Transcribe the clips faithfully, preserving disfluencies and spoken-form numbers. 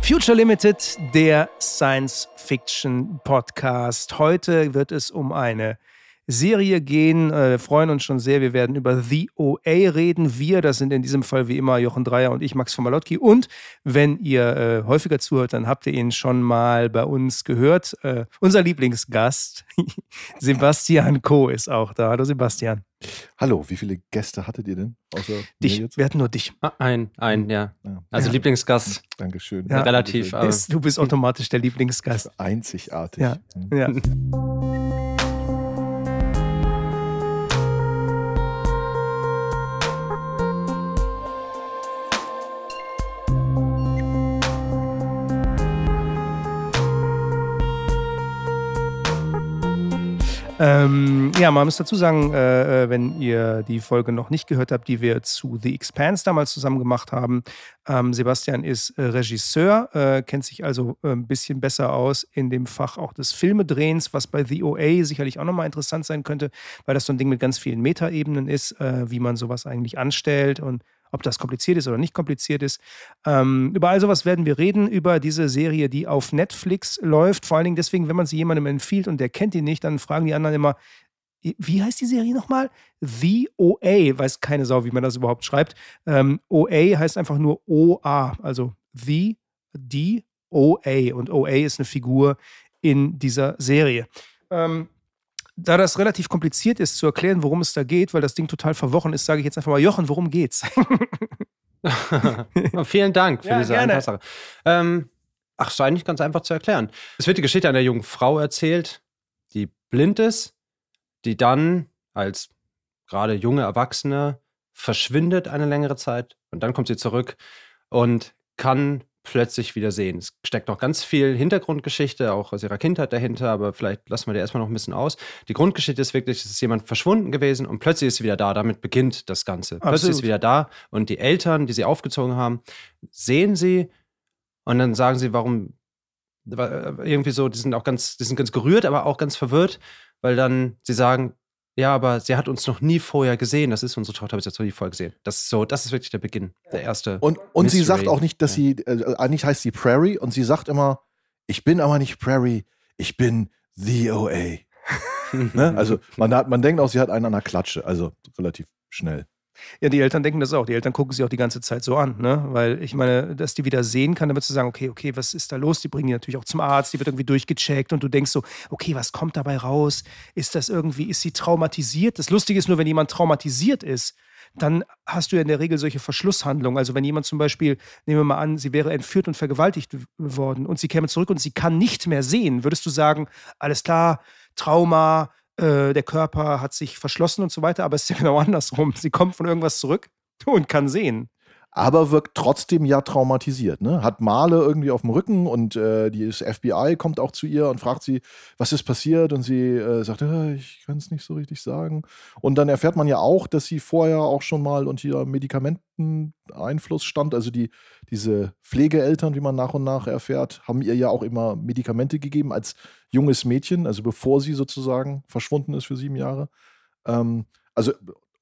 Future Limited, der Science-Fiction-Podcast. Heute wird es um eine Serie gehen. Wir freuen uns schon sehr. Wir werden über The O A reden. Wir, das sind in diesem Fall wie immer Jochen Dreier und ich, Max von Malotki. Und wenn ihr äh, häufiger zuhört, dann habt ihr ihn schon mal bei uns gehört. Äh, unser Lieblingsgast, Sebastian Coe, ist auch da. Hallo Sebastian. Hallo, wie viele Gäste hattet ihr denn? Außer dich. Jetzt? Wir hatten nur dich. Ah, ein, ein, ja. ja. Also ja. Lieblingsgast. Dankeschön. Ja. Relativ. Dankeschön. Ist, du bist automatisch der Lieblingsgast. Einzigartig. Ja. ja. Ähm, ja, man muss dazu sagen, äh, wenn ihr die Folge noch nicht gehört habt, die wir zu The Expanse damals zusammen gemacht haben. Ähm, Sebastian ist äh, Regisseur, äh, kennt sich also äh, ein bisschen besser aus in dem Fach auch des Filmedrehens, was bei The O A sicherlich auch nochmal interessant sein könnte, weil das so ein Ding mit ganz vielen Metaebenen ist, äh, wie man sowas eigentlich anstellt und ob das kompliziert ist oder nicht kompliziert ist. Ähm, über all sowas werden wir reden, über diese Serie, die auf Netflix läuft. Vor allen Dingen deswegen, wenn man sie jemandem empfiehlt und der kennt die nicht, dann fragen die anderen immer, wie heißt die Serie nochmal? The O A, weiß keine Sau, wie man das überhaupt schreibt. Ähm, O A heißt einfach nur O A, also The, D, O A. Und O A ist eine Figur in dieser Serie. Ähm, Da das relativ kompliziert ist zu erklären, worum es da geht, weil das Ding total verworren ist, sage ich jetzt einfach mal, Jochen, worum geht's? Vielen Dank für ja, diese gerne. Einfachsache. Ähm, ach, ist eigentlich ganz einfach zu erklären. Es wird die Geschichte einer jungen Frau erzählt, die blind ist, die dann als gerade junge Erwachsene verschwindet eine längere Zeit und dann kommt sie zurück und kann plötzlich wieder sehen. Es steckt noch ganz viel Hintergrundgeschichte, auch aus ihrer Kindheit dahinter, aber vielleicht lassen wir die erstmal noch ein bisschen aus. Die Grundgeschichte ist wirklich, es ist jemand verschwunden gewesen und plötzlich ist sie wieder da. Damit beginnt das Ganze. Absolut. Plötzlich ist sie wieder da und die Eltern, die sie aufgezogen haben, sehen sie und dann sagen sie, warum irgendwie so, die sind auch ganz, die sind ganz gerührt, aber auch ganz verwirrt, weil dann sie sagen, ja, aber sie hat uns noch nie vorher gesehen. Das ist unsere Tochter, habe ich jetzt noch nie vorher gesehen. Das ist so, das ist wirklich der Beginn, der erste. Und, und sie sagt auch nicht, dass ja. sie, äh, eigentlich heißt sie Prairie und sie sagt immer, ich bin aber nicht Prairie, ich bin The O A. Ne? Also man, hat, man denkt auch, sie hat einen an der Klatsche, also relativ schnell. Ja, die Eltern denken das auch. Die Eltern gucken sie auch die ganze Zeit so an, ne? Weil ich meine, dass die wieder sehen kann, damit zu sagen, okay, okay, was ist da los? Die bringen die natürlich auch zum Arzt, die wird irgendwie durchgecheckt und du denkst so, okay, was kommt dabei raus? Ist das irgendwie, ist sie traumatisiert? Das Lustige ist nur, wenn jemand traumatisiert ist, dann hast du ja in der Regel solche Verschlusshandlungen. Also wenn jemand zum Beispiel, nehmen wir mal an, sie wäre entführt und vergewaltigt worden und sie käme zurück und sie kann nicht mehr sehen, würdest du sagen, alles klar, Trauma, der Körper hat sich verschlossen und so weiter, aber es ist ja genau andersrum. Sie kommt von irgendwas zurück und kann sehen. Aber wirkt trotzdem ja traumatisiert, ne? Hat Male irgendwie auf dem Rücken und äh, das F B I kommt auch zu ihr und fragt sie, was ist passiert? Und sie äh, sagt, äh, ich kann es nicht so richtig sagen. Und dann erfährt man ja auch, dass sie vorher auch schon mal unter Medikamenteneinfluss stand. Also die, diese Pflegeeltern, wie man nach und nach erfährt, haben ihr ja auch immer Medikamente gegeben als junges Mädchen, also bevor sie sozusagen verschwunden ist für sieben Jahre. Ähm, also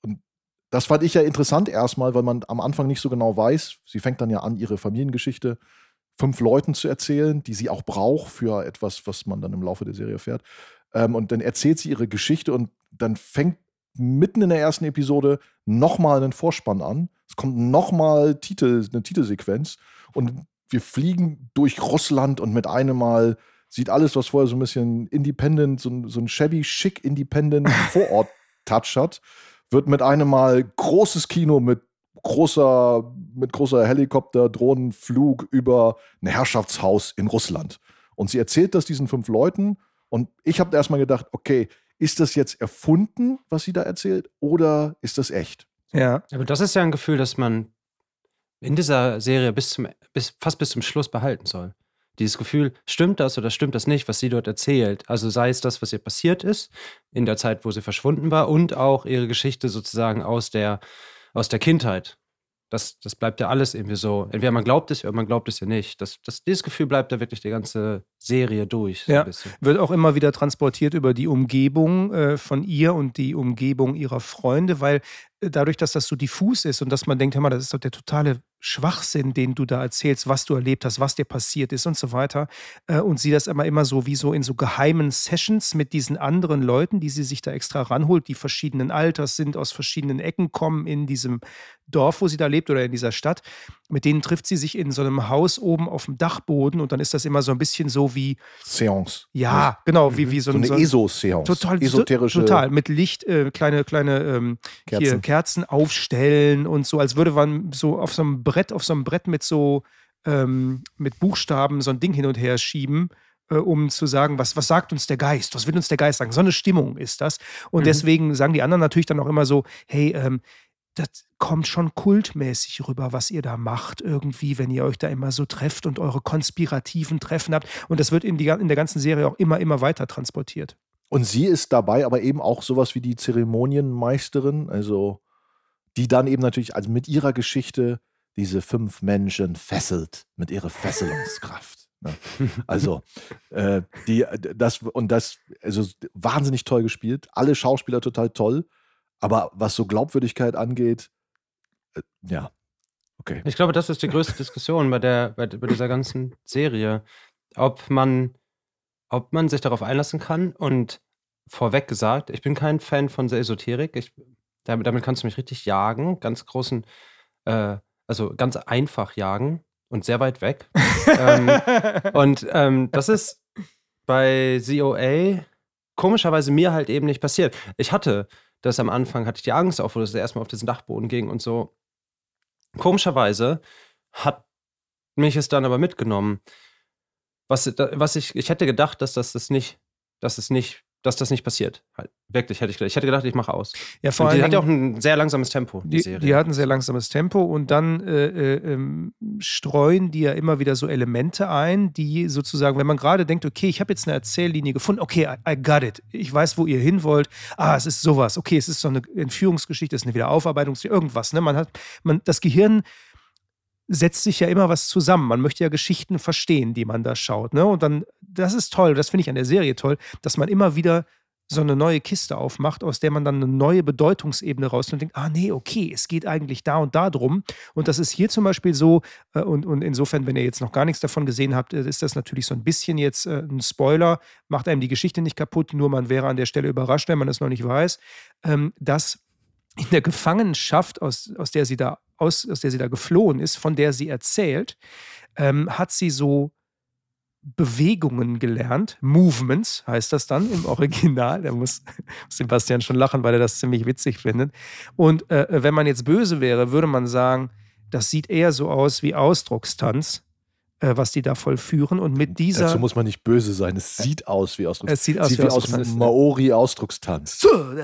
Das fand ich ja interessant erstmal, weil man am Anfang nicht so genau weiß. Sie fängt dann ja an, ihre Familiengeschichte fünf Leuten zu erzählen, die sie auch braucht für etwas, was man dann im Laufe der Serie erfährt. Ähm, und dann erzählt sie ihre Geschichte und dann fängt mitten in der ersten Episode nochmal ein Vorspann an. Es kommt nochmal Titel, eine Titelsequenz und wir fliegen durch Russland und mit einem Mal sieht alles, was vorher so ein bisschen Independent, so, so ein shabby, schick Independent Vorort-Touch hat, wird mit einem Mal großes Kino mit großer, mit großer Helikopter-Drohnenflug über ein Herrschaftshaus in Russland. Und sie erzählt das diesen fünf Leuten und ich habe erstmal gedacht, okay, ist das jetzt erfunden, was sie da erzählt, oder ist das echt? Ja. Aber das ist ja ein Gefühl, das man in dieser Serie bis zum, bis, fast bis zum Schluss behalten soll. Dieses Gefühl, stimmt das oder stimmt das nicht, was sie dort erzählt? Also sei es das, was ihr passiert ist, in der Zeit, wo sie verschwunden war, und auch ihre Geschichte sozusagen aus der, aus der Kindheit. Das, das bleibt ja alles irgendwie so. Entweder man glaubt es oder man glaubt es ja nicht. Das, das, dieses Gefühl bleibt da wirklich die ganze Serie durch. So ja, ein bisschen. wird auch immer wieder transportiert über die Umgebung äh, von ihr und die Umgebung ihrer Freunde, weil dadurch, dass das so diffus ist und dass man denkt, hör mal, das ist doch der totale Schwachsinn, den du da erzählst, was du erlebt hast, was dir passiert ist und so weiter. Äh, und sie das immer, immer so wie so in so geheimen Sessions mit diesen anderen Leuten, die sie sich da extra ranholt, die verschiedenen Alters sind, aus verschiedenen Ecken kommen in diesem Dorf, wo sie da lebt oder in dieser Stadt. Mit denen trifft sie sich in so einem Haus oben auf dem Dachboden und dann ist das immer so ein bisschen so wie Seance. Ja, genau, wie, wie so, so eine so ESO-Seance. Total, esoterische. Total, mit Licht, äh, kleine, kleine ähm, Kerzen. Hier, Kerzen aufstellen und so, als würde man so auf so einem Brett, auf so einem Brett mit so ähm, mit Buchstaben so ein Ding hin und her schieben, äh, um zu sagen, was, was sagt uns der Geist? Was will uns der Geist sagen? So eine Stimmung ist das. Und Mhm. deswegen sagen die anderen natürlich dann auch immer so, hey, ähm, das kommt schon kultmäßig rüber, was ihr da macht irgendwie, wenn ihr euch da immer so trefft und eure konspirativen Treffen habt. Und das wird in, die, in der ganzen Serie auch immer, immer weiter transportiert. Und sie ist dabei aber eben auch sowas wie die Zeremonienmeisterin, also die dann eben natürlich, also mit ihrer Geschichte diese fünf Menschen fesselt mit ihrer Fesselungskraft. Ne? Also äh, die, das und das, also wahnsinnig toll gespielt, alle Schauspieler total toll, aber was so Glaubwürdigkeit angeht, äh, ja, okay. Ich glaube, das ist die größte Diskussion bei, der, bei, bei dieser ganzen Serie, ob man, ob man sich darauf einlassen kann. Und vorweg gesagt, ich bin kein Fan von der Esoterik. Ich, damit, damit kannst du mich richtig jagen, ganz großen, äh, also ganz einfach jagen und sehr weit weg. ähm, und ähm, das ist bei Z O A komischerweise mir halt eben nicht passiert. Ich hatte das am Anfang, hatte ich die Angst, auch wo das erstmal auf diesen Dachboden ging und so. Komischerweise hat mich es dann aber mitgenommen. Was, was ich, ich hätte gedacht, dass das, das nicht, dass es nicht, dass das nicht passiert. Halt. Wirklich, hätte ich gedacht. Ich hätte gedacht, ich mache aus. Ja, vor und die allen hat ja Dingen, auch ein sehr langsames Tempo, die, die, Serie. die hat ein sehr langsames Tempo und dann äh, äh, ähm, streuen die ja immer wieder so Elemente ein, die sozusagen, wenn man gerade denkt, okay, ich habe jetzt eine Erzähllinie gefunden, okay, I, I got it. Ich weiß, wo ihr hin wollt. Ah, es ist sowas. Okay, es ist so eine Entführungsgeschichte, es ist eine Wiederaufarbeitung, irgendwas. Ne? Man hat, man, das Gehirn setzt sich ja immer was zusammen. Man möchte ja Geschichten verstehen, die man da schaut. Ne? Und dann, das ist toll, das finde ich an der Serie toll, dass man immer wieder so eine neue Kiste aufmacht, aus der man dann eine neue Bedeutungsebene rausnimmt und denkt, ah nee, okay, es geht eigentlich da und da drum. Und das ist hier zum Beispiel so, äh, und, und insofern, wenn ihr jetzt noch gar nichts davon gesehen habt, äh, ist das natürlich so ein bisschen jetzt äh, ein Spoiler, macht einem die Geschichte nicht kaputt, nur man wäre an der Stelle überrascht, wenn man es noch nicht weiß, ähm, dass in der Gefangenschaft, aus, aus, der sie da, aus, aus der sie da geflohen ist, von der sie erzählt, ähm, hat sie so Bewegungen gelernt. Movements heißt das dann im Original. Da muss Sebastian schon lachen, weil er das ziemlich witzig findet. Und äh, wenn man jetzt böse wäre, würde man sagen, das sieht eher so aus wie Ausdruckstanz, äh, was die da vollführen. Und mit dieser... Dazu muss man nicht böse sein. Es sieht aus wie Ausdruckstanz. Es sieht aus sieht wie, wie Ausdruckstanz. aus Maori-Ausdruckstanz.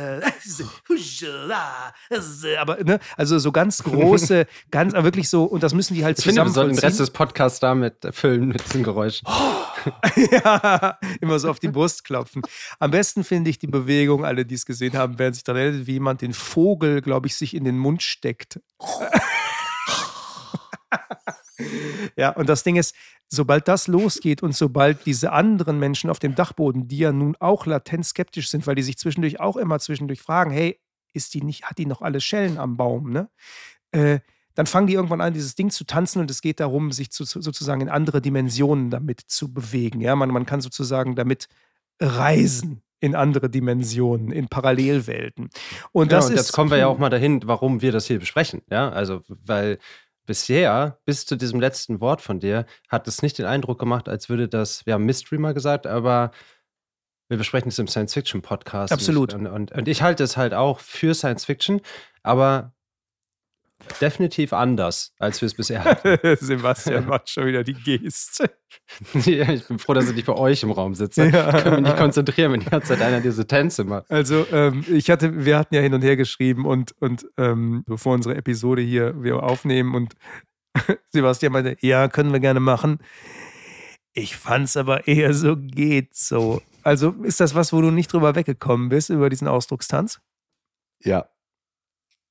Aber, ne, also so ganz große, ganz, aber wirklich so, und das müssen die halt Ich finde, wir sollten den zusammen Rest des Podcasts damit füllen mit diesen Geräuschen. ja, immer so auf die Brust klopfen. Am besten finde ich die Bewegung, alle, die es gesehen haben, werden sich daran erinnern, wie jemand den Vogel, glaube ich, sich in den Mund steckt. Ja, und das Ding ist, sobald das losgeht und sobald diese anderen Menschen auf dem Dachboden, die ja nun auch latent skeptisch sind, weil die sich zwischendurch auch immer zwischendurch fragen, hey, ist die nicht, hat die noch alle Schellen am Baum, ne? Äh, dann fangen die irgendwann an, dieses Ding zu tanzen und es geht darum, sich zu, sozusagen in andere Dimensionen damit zu bewegen. Ja, man, man kann sozusagen damit reisen in andere Dimensionen, in Parallelwelten. Und Genau, das und ist, jetzt kommen wir ja auch mal dahin, warum wir das hier besprechen. Ja, also, weil bisher, bis zu diesem letzten Wort von dir, hat es nicht den Eindruck gemacht, als würde das, wir haben Mystery mal gesagt, aber wir besprechen es im Science-Fiction-Podcast. Absolut. Und, und, und ich halte es halt auch für Science-Fiction, aber definitiv anders, als wir es bisher hatten. Sebastian macht schon wieder die Geste. Ja, ich bin froh, dass ich nicht bei euch im Raum sitze. Ja. Ich kann mich nicht konzentrieren, wenn die ganze Zeit einer diese Tänze macht. Also ähm, ich hatte, wir hatten ja hin und her geschrieben und, und ähm, bevor unsere Episode hier wir aufnehmen und Sebastian meinte, ja, können wir gerne machen. Ich fand's aber eher so geht so. Also ist das was, wo du nicht drüber weggekommen bist, über diesen Ausdruckstanz? Ja.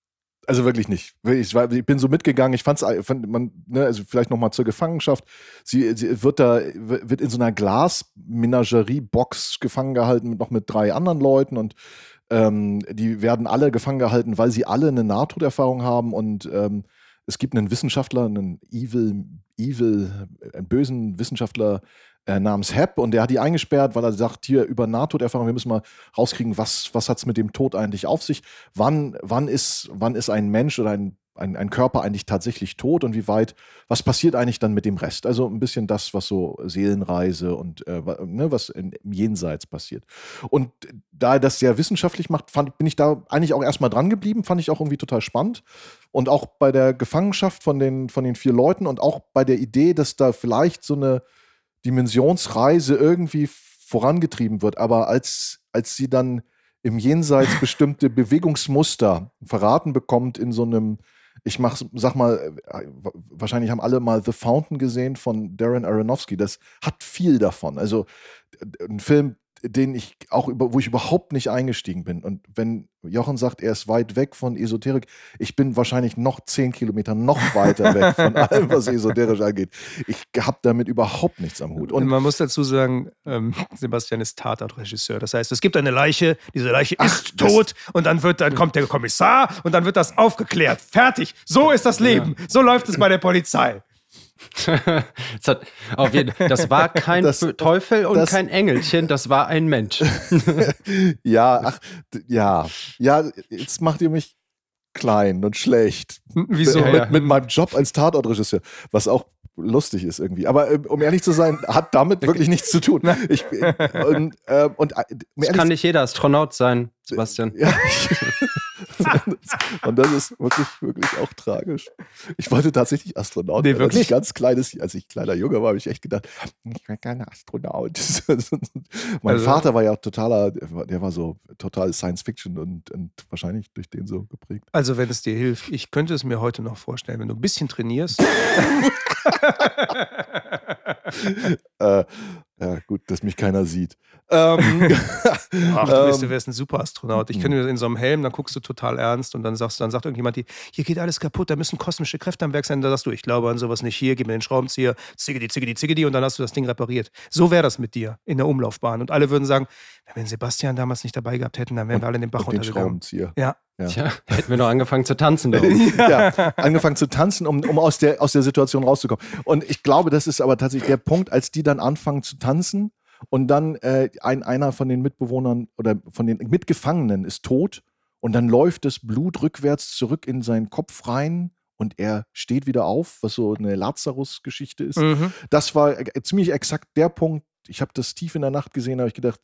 Also wirklich nicht. Ich, war, ich bin so mitgegangen. Ich fand's, fand man, ne, also vielleicht noch mal zur Gefangenschaft. Sie, sie wird da, wird in so einer Glasmenagerie-Box gefangen gehalten, mit, noch mit drei anderen Leuten und ähm, die werden alle gefangen gehalten, weil sie alle eine Nahtoderfahrung haben und ähm, es gibt einen Wissenschaftler, einen evil, evil, einen bösen Wissenschaftler äh, namens Hep und der hat die eingesperrt, weil er sagt, hier über Nahtoderfahrung, wir müssen mal rauskriegen, was, was hat es mit dem Tod eigentlich auf sich? Wann, wann, ist, wann ist ein Mensch oder ein, ein, ein Körper eigentlich tatsächlich tot und wie weit, was passiert eigentlich dann mit dem Rest? Also ein bisschen das, was so Seelenreise und äh, ne, was in, im Jenseits passiert. Und da er das sehr wissenschaftlich macht, fand, bin ich da eigentlich auch erstmal dran geblieben, fand ich auch irgendwie total spannend. Und auch bei der Gefangenschaft von den, von den vier Leuten und auch bei der Idee, dass da vielleicht so eine Dimensionsreise irgendwie vorangetrieben wird. Aber als, als sie dann im Jenseits bestimmte Bewegungsmuster verraten bekommt in so einem, ich mach, sag mal, wahrscheinlich haben alle mal The Fountain gesehen von Darren Aronofsky. Das hat viel davon. Also ein Film, den ich auch über, wo ich überhaupt nicht eingestiegen bin. Und wenn Jochen sagt, er ist weit weg von Esoterik, ich bin wahrscheinlich noch zehn Kilometer noch weiter weg von allem, was esoterisch angeht. Ich habe damit überhaupt nichts am Hut. Und man muss dazu sagen, ähm, Sebastian ist Tatortregisseur. Das heißt, es gibt eine Leiche, diese Leiche Ach, ist tot und dann wird, dann kommt der Kommissar und dann wird das aufgeklärt. Fertig. So ist das Leben. Ja. So läuft es bei der Polizei. das, hat auf jeden, das war kein das, Teufel und das, kein Engelchen, das war ein Mensch. ja, ach, ja, ja, jetzt macht ihr mich klein und schlecht. Wieso? Mit, ja. mit meinem Job als Tatortregisseur, was auch lustig ist irgendwie. Aber äh, um ehrlich zu sein, hat damit wirklich nichts zu tun. Ich, äh, und, äh, und, äh, um kann nicht jeder Astronaut sein, Sebastian. Ja, und das ist wirklich, wirklich auch tragisch. Ich wollte tatsächlich Astronaut nee, werden. Als ich ganz kleines, als ich kleiner Junge war, habe ich echt gedacht, ich wäre gerne Astronaut. Mein also, Vater war ja totaler, der war so total Science Fiction und, und wahrscheinlich durch den so geprägt. Also wenn es dir hilft, ich könnte es mir heute noch vorstellen, wenn du ein bisschen trainierst. äh, ja, gut, dass mich keiner sieht. Ähm, Ach, du bist, du wärst ein super Astronaut. Ich könnte mir in so einem Helm, dann guckst du total ernst und dann sagst dann sagt irgendjemand, hier geht alles kaputt, da müssen kosmische Kräfte am Werk sein. Da sagst du, ich glaube an sowas nicht. Hier, gib mir den Schraubenzieher, ziggedi, ziggedi, ziggedi und dann hast du das Ding repariert. So wäre das mit dir in der Umlaufbahn. Und alle würden sagen, wenn wir den Sebastian damals nicht dabei gehabt hätten, dann wären wir alle in den Bach und runtergegangen. Den Schraubenzieher. Ja. Ja. Tja, hätten wir noch angefangen zu tanzen. ja. ja, angefangen zu tanzen, um, um aus, der, aus der Situation rauszukommen. Und ich glaube, das ist aber tatsächlich der Punkt, als die dann anfangen zu tanzen und dann äh, ein, einer von den Mitbewohnern oder von den Mitgefangenen ist tot und dann läuft das Blut rückwärts zurück in seinen Kopf rein und er steht wieder auf, was so eine Lazarus-Geschichte ist. Mhm. Das war äh, ziemlich exakt der Punkt. Ich habe das tief in der Nacht gesehen, habe ich gedacht,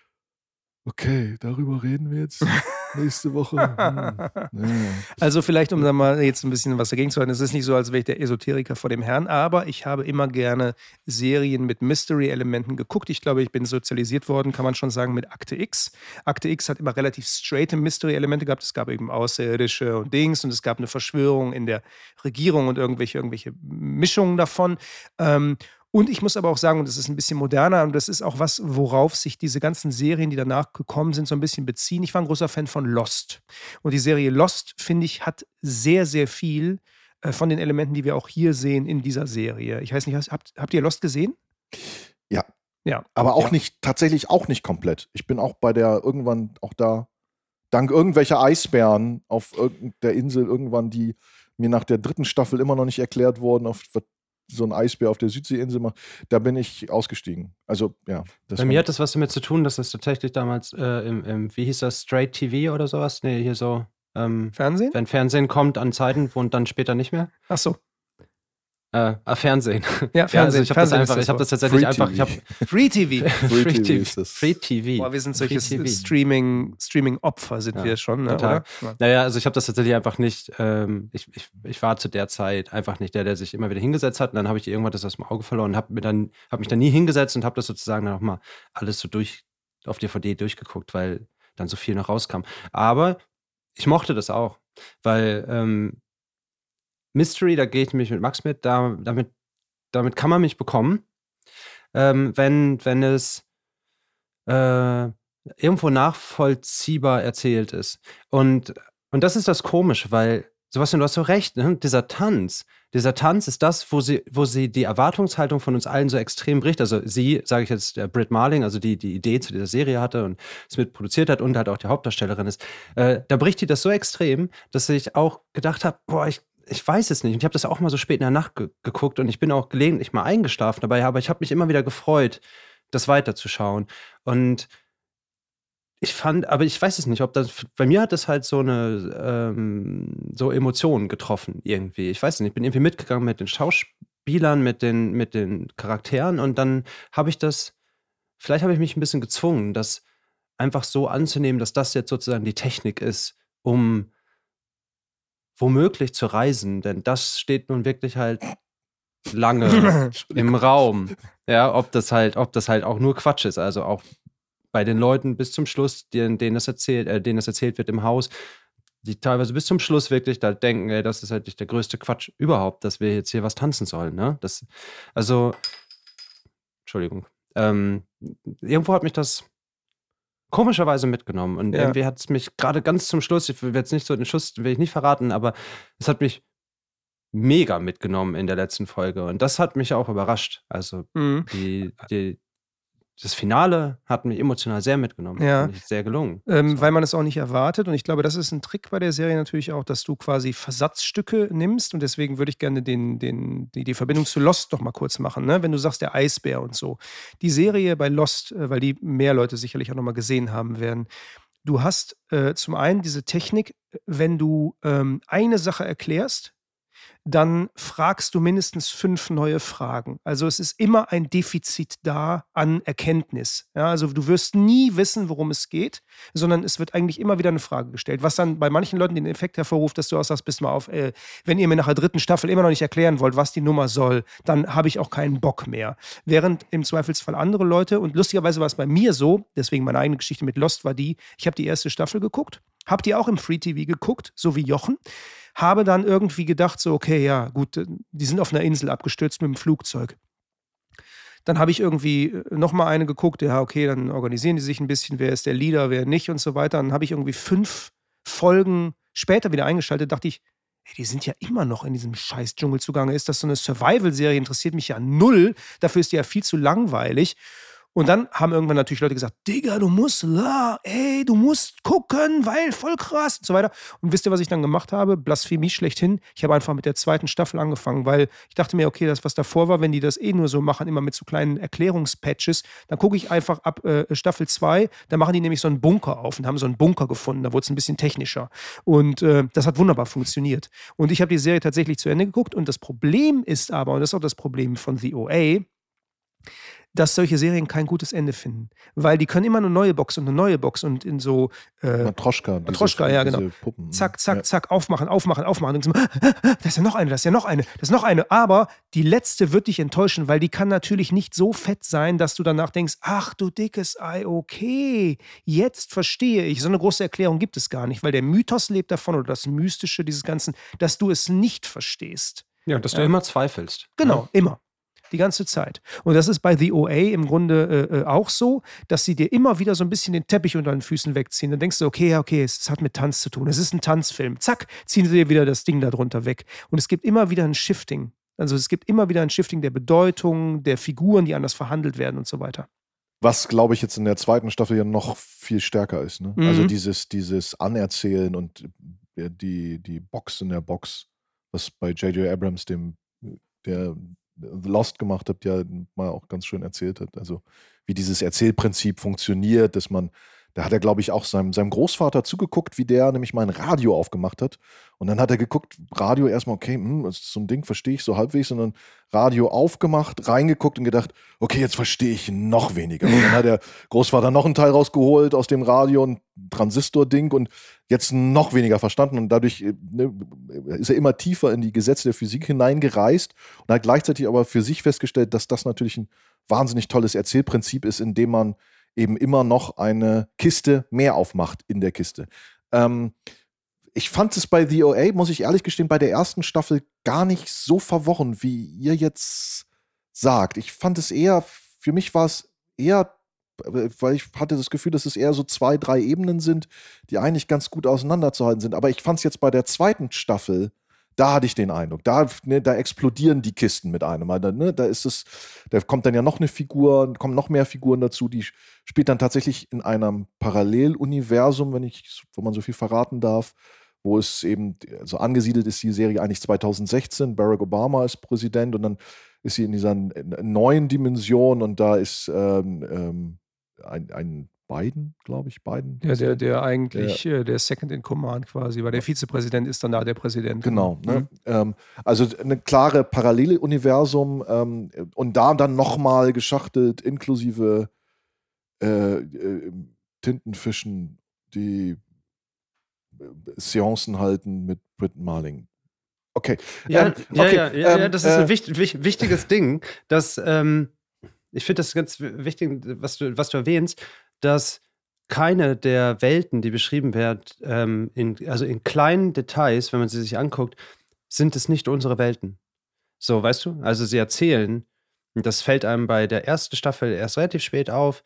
okay, darüber reden wir jetzt nächste Woche. Hm. Ja. Also vielleicht, um da mal jetzt ein bisschen was dagegen zu halten, es ist nicht so, als wäre ich der Esoteriker vor dem Herrn, aber ich habe immer gerne Serien mit Mystery-Elementen geguckt. Ich glaube, ich bin sozialisiert worden, kann man schon sagen, mit Akte X. Akte X hat immer relativ straighte Mystery-Elemente gehabt. Es gab eben Außerirdische und Dings und es gab eine Verschwörung in der Regierung und irgendwelche, irgendwelche Mischungen davon. Ähm, Und ich muss aber auch sagen, und das ist ein bisschen moderner, und das ist auch was, worauf sich diese ganzen Serien, die danach gekommen sind, so ein bisschen beziehen. Ich war ein großer Fan von Lost. Und die Serie Lost, finde ich, hat sehr, sehr viel äh, von den Elementen, die wir auch hier sehen in dieser Serie. Ich weiß nicht, habt, habt ihr Lost gesehen? Ja. Ja. Aber auch ja. nicht, tatsächlich auch nicht komplett. Ich bin auch bei der, irgendwann auch da, dank irgendwelcher Eisbären auf der Insel irgendwann, die mir nach der dritten Staffel immer noch nicht erklärt wurden, auf so ein Eisbär auf der Südseeinsel macht, da bin ich ausgestiegen. Also, ja. Das Bei mir hat das was damit zu tun, dass das tatsächlich damals äh, im, im, wie hieß das, Straight T V oder sowas? Nee, hier so. Ähm, Fernsehen? Wenn Fernsehen kommt an Zeiten und dann später nicht mehr. Ach so. Äh, ah, Fernsehen. Ja, Fernsehen. Ja, also ich habe das einfach, ich habe das tatsächlich einfach, ich habe Free T V. Free T V ist das. Free T V. Boah, wir sind solche Streaming, Streaming-Opfer sind ja, wir schon, ne, total. Oder? Ja. Naja, also ich habe das tatsächlich einfach nicht, ähm, ich, ich, ich war zu der Zeit einfach nicht der, der sich immer wieder hingesetzt hat und dann habe ich irgendwann das aus dem Auge verloren und habe mir dann, habe mich dann nie hingesetzt und habe das sozusagen dann auch mal alles so durch, auf D V D durchgeguckt, weil dann so viel noch rauskam. Aber ich mochte das auch, weil, ähm, Mystery, da gehe ich nämlich mit Max mit, da, damit, damit kann man mich bekommen, ähm, wenn, wenn es äh, irgendwo nachvollziehbar erzählt ist. Und, und das ist das Komische, weil Sebastian, du hast so recht, ne? Dieser Tanz, dieser Tanz ist das, wo sie, wo sie die Erwartungshaltung von uns allen so extrem bricht. Also sie, sage ich jetzt, der Britt Marling, also die die Idee zu dieser Serie hatte und es mit produziert hat und halt auch die Hauptdarstellerin ist, äh, da bricht die das so extrem, dass ich auch gedacht habe, boah, ich, ich weiß es nicht. Und ich habe das auch mal so spät in der Nacht ge- geguckt und ich bin auch gelegentlich mal eingeschlafen dabei, aber ich habe mich immer wieder gefreut, das weiterzuschauen. Und ich fand, aber ich weiß es nicht, ob das, bei mir hat das halt so eine, ähm, so Emotionen getroffen irgendwie. Ich weiß nicht, ich bin irgendwie mitgegangen mit den Schauspielern, mit den, mit den Charakteren und dann habe ich das, vielleicht habe ich mich ein bisschen gezwungen, das einfach so anzunehmen, dass das jetzt sozusagen die Technik ist, um womöglich zu reisen, denn das steht nun wirklich halt lange im Raum. Ja, ob das halt, ob das halt auch nur Quatsch ist, also auch bei den Leuten bis zum Schluss, denen, denen, das erzählt, äh, denen das erzählt wird im Haus, die teilweise bis zum Schluss wirklich da denken, ey, das ist halt der größte Quatsch überhaupt, dass wir jetzt hier was tanzen sollen. Ne? Das, also, Entschuldigung. Ähm, irgendwo hat mich das komischerweise mitgenommen und Ja. irgendwie hat es mich gerade ganz zum Schluss, ich will jetzt nicht so den Schuss, will ich nicht verraten, aber es hat mich mega mitgenommen in der letzten Folge und das hat mich auch überrascht. Also Mhm. die, die Das Finale hat mich emotional sehr mitgenommen. Ja. Fand ich sehr gelungen. Ähm, So. Weil man es auch nicht erwartet. Und ich glaube, das ist ein Trick bei der Serie natürlich auch, dass du quasi Versatzstücke nimmst. Und deswegen würde ich gerne den, den, die, die Verbindung zu Lost noch mal kurz machen. Ne? Wenn du sagst, der Eisbär und so. Die Serie bei Lost, äh, weil die mehr Leute sicherlich auch noch mal gesehen haben werden. Du hast äh, zum einen diese Technik, wenn du ähm, eine Sache erklärst, dann fragst du mindestens fünf neue Fragen. Also es ist immer ein Defizit da an Erkenntnis. Ja, also du wirst nie wissen, worum es geht, sondern es wird eigentlich immer wieder eine Frage gestellt, was dann bei manchen Leuten den Effekt hervorruft, dass du auch sagst, bis mal auf, äh, wenn ihr mir nach der dritten Staffel immer noch nicht erklären wollt, was die Nummer soll, dann habe ich auch keinen Bock mehr. Während im Zweifelsfall andere Leute, und lustigerweise war es bei mir so, deswegen meine eigene Geschichte mit Lost war die, ich habe die erste Staffel geguckt, habt ihr auch im Free T V geguckt, so wie Jochen, habe dann irgendwie gedacht, so, okay, ja, gut, die sind auf einer Insel abgestürzt mit dem Flugzeug. Dann habe ich irgendwie nochmal eine geguckt, ja, okay, dann organisieren die sich ein bisschen, wer ist der Leader, wer nicht und so weiter. Dann habe ich irgendwie fünf Folgen später wieder eingeschaltet, dachte ich, ey, die sind ja immer noch in diesem scheiß Dschungel zugange. Ist das so eine Survival-Serie? Interessiert mich ja null. Dafür ist die ja viel zu langweilig. Und dann haben irgendwann natürlich Leute gesagt, Digga, du musst, la, ey, du musst gucken, weil voll krass und so weiter. Und wisst ihr, was ich dann gemacht habe? Blasphemie schlechthin. Ich habe einfach mit der zweiten Staffel angefangen, weil ich dachte mir, okay, das, was davor war, wenn die das eh nur so machen, immer mit so kleinen Erklärungspatches, dann gucke ich einfach ab äh, Staffel zwei, da machen die nämlich so einen Bunker auf und haben so einen Bunker gefunden, da wurde es ein bisschen technischer. Und äh, das hat wunderbar funktioniert. Und ich habe die Serie tatsächlich zu Ende geguckt und das Problem ist aber, und das ist auch das Problem von The O A, dass solche Serien kein gutes Ende finden. Weil die können immer eine neue Box und eine neue Box und in so äh, Matroschka. diese- Matroschka, ja, diese genau. Puppen. zack, zack, Ja. zack, aufmachen, aufmachen, aufmachen. Und so, das ist ja noch eine, das ist ja noch eine, das ist noch eine. Aber die letzte wird dich enttäuschen, weil die kann natürlich nicht so fett sein, dass du danach denkst, ach du dickes Ei, okay, jetzt verstehe ich. So eine große Erklärung gibt es gar nicht, weil der Mythos lebt davon oder das Mystische dieses Ganzen, dass du es nicht verstehst. Ja, dass du Ja. immer zweifelst. Genau, immer. Die ganze Zeit. Und das ist bei The O A im Grunde äh, äh, auch so, dass sie dir immer wieder so ein bisschen den Teppich unter den Füßen wegziehen. Dann denkst du, okay, ja, okay, es, es hat mit Tanz zu tun. Es ist ein Tanzfilm. Zack, ziehen sie dir wieder das Ding da drunter weg. Und es gibt immer wieder ein Shifting. Also es gibt immer wieder ein Shifting der Bedeutung, der Figuren, die anders verhandelt werden und so weiter. Was, glaube ich, jetzt in der zweiten Staffel ja noch viel stärker ist. Ne? Mhm. Also dieses, dieses Anerzählen und äh, die, die Box in der Box, was bei J J Abrams, dem, der Lost gemacht hat, ja mal auch ganz schön erzählt hat. Also wie dieses Erzählprinzip funktioniert, dass man, da hat er, glaube ich, auch seinem, seinem Großvater zugeguckt, wie der nämlich mal ein Radio aufgemacht hat. Und dann hat er geguckt, Radio erstmal, okay, hm, das ist so ein Ding, verstehe ich so halbwegs, und dann Radio aufgemacht, reingeguckt und gedacht, okay, jetzt verstehe ich noch weniger. Und dann hat der Großvater noch einen Teil rausgeholt aus dem Radio, ein Transistor-Ding, und jetzt noch weniger verstanden. Und dadurch äh, ne, ist er immer tiefer in die Gesetze der Physik hineingereist und hat gleichzeitig aber für sich festgestellt, dass das natürlich ein wahnsinnig tolles Erzählprinzip ist, in dem man eben immer noch eine Kiste mehr aufmacht in der Kiste. Ähm, ich fand es bei The O A, muss ich ehrlich gestehen, bei der ersten Staffel gar nicht so verworren, wie ihr jetzt sagt. Ich fand es eher, für mich war es eher weil ich hatte das Gefühl, dass es eher so zwei, drei Ebenen sind, die eigentlich ganz gut auseinanderzuhalten sind. Aber ich fand es jetzt bei der zweiten Staffel, da hatte ich den Eindruck, da, ne, da explodieren die Kisten mit einem. Da, ne, da ist es, da kommt dann ja noch eine Figur, kommen noch mehr Figuren dazu, die spielt dann tatsächlich in einem Paralleluniversum, wenn ich, wo man so viel verraten darf, wo es eben, also angesiedelt ist die Serie eigentlich zweitausendsechzehn, Barack Obama ist Präsident und dann ist sie in dieser neuen Dimension und da ist ähm, ähm, ein, ein Biden, glaube ich, Biden. Ja, der, der eigentlich der, äh, der Second in Command quasi, weil der Vizepräsident ist dann da der Präsident. Genau. Mhm. Ne? Ähm, also eine klare Paralleluniversum ähm, und da dann nochmal geschachtelt, inklusive äh, äh, Tintenfischen, die Seancen halten mit Brit Marling. Okay. Ja, ähm, ja, okay. ja, ja, ähm, ja, das ist äh, ein wichtig, wichtig, wichtiges Ding, dass ähm, ich finde das ganz wichtig, was du, was du erwähnst, dass keine der Welten, die beschrieben werden, ähm, in, also in kleinen Details, wenn man sie sich anguckt, sind es nicht unsere Welten. So, weißt du? Also sie erzählen, und das fällt einem bei der ersten Staffel erst relativ spät auf,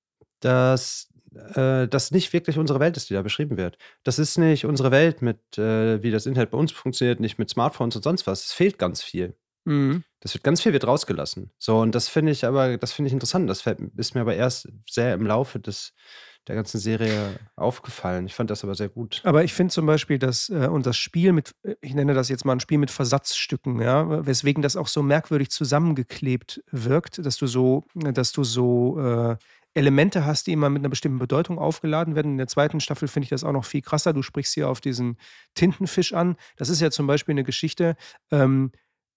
dass äh, das nicht wirklich unsere Welt ist, die da beschrieben wird. Das ist nicht unsere Welt mit, äh, wie das Internet bei uns funktioniert, nicht mit Smartphones und sonst was. Es fehlt ganz viel. Mhm. Das wird ganz viel wird rausgelassen. So, und das finde ich aber, das finde ich interessant. Das fällt, ist mir aber erst sehr im Laufe des, der ganzen Serie aufgefallen. Ich fand das aber sehr gut. Aber ich finde zum Beispiel, dass äh, und das Spiel mit, ich nenne das jetzt mal ein Spiel mit Versatzstücken, ja, weswegen das auch so merkwürdig zusammengeklebt wirkt, dass du so, dass du so äh, Elemente hast, die immer mit einer bestimmten Bedeutung aufgeladen werden. In der zweiten Staffel finde ich das auch noch viel krasser. Du sprichst hier auf diesen Tintenfisch an. Das ist ja zum Beispiel eine Geschichte, ähm,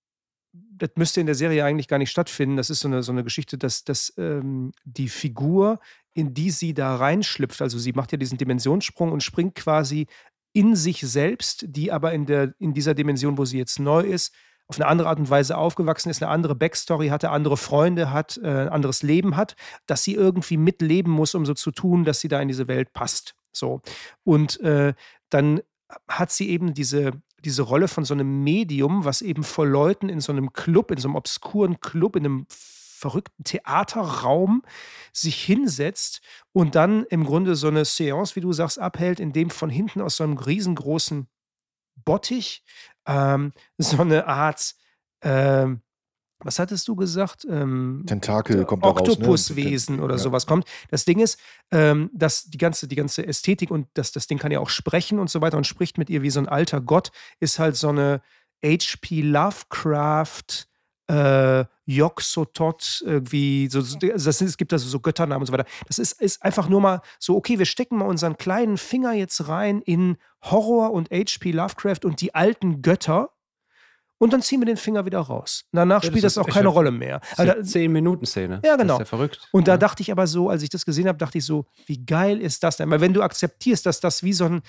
das müsste in der Serie eigentlich gar nicht stattfinden. Das ist so eine, so eine Geschichte, dass, dass ähm, die Figur, in die sie da reinschlüpft, also sie macht ja diesen Dimensionssprung und springt quasi in sich selbst, die aber in, der, in dieser Dimension, wo sie jetzt neu ist, auf eine andere Art und Weise aufgewachsen ist, eine andere Backstory hatte, andere Freunde hat, äh, ein anderes Leben hat, dass sie irgendwie mitleben muss, um so zu tun, dass sie da in diese Welt passt. So. Und äh, dann hat sie eben diese, diese Rolle von so einem Medium, was eben vor Leuten in so einem Club, in so einem obskuren Club, in einem verrückten Theaterraum sich hinsetzt und dann im Grunde so eine Seance, wie du sagst, abhält, in dem von hinten aus so einem riesengroßen Bottich ähm, so eine Art, ähm, was hattest du gesagt? Ähm, Tentakel kommt da raus, ne? Oktopuswesen oder Ja. sowas kommt. Das Ding ist, ähm, dass die ganze, die ganze Ästhetik und das, das Ding kann ja auch sprechen und so weiter und spricht mit ihr wie so ein alter Gott, ist halt so eine H P Lovecraft, äh, Yog-Sothoth, irgendwie, so, so, das ist, es gibt also so Götternamen und so weiter. Das ist, ist einfach nur mal so, okay, wir stecken mal unseren kleinen Finger jetzt rein in Horror und H P Lovecraft und die alten Götter. Und dann ziehen wir den Finger wieder raus. Danach Ja, spielt das das ist- auch ich keine hab- Rolle mehr. Das ist Also, eine zehn-Minuten-Szene. Ja, genau. Das ist ja verrückt. und da Ja. dachte ich aber so, als ich das gesehen habe, dachte ich so, wie geil ist das denn? Weil wenn du akzeptierst, dass das wie so ein,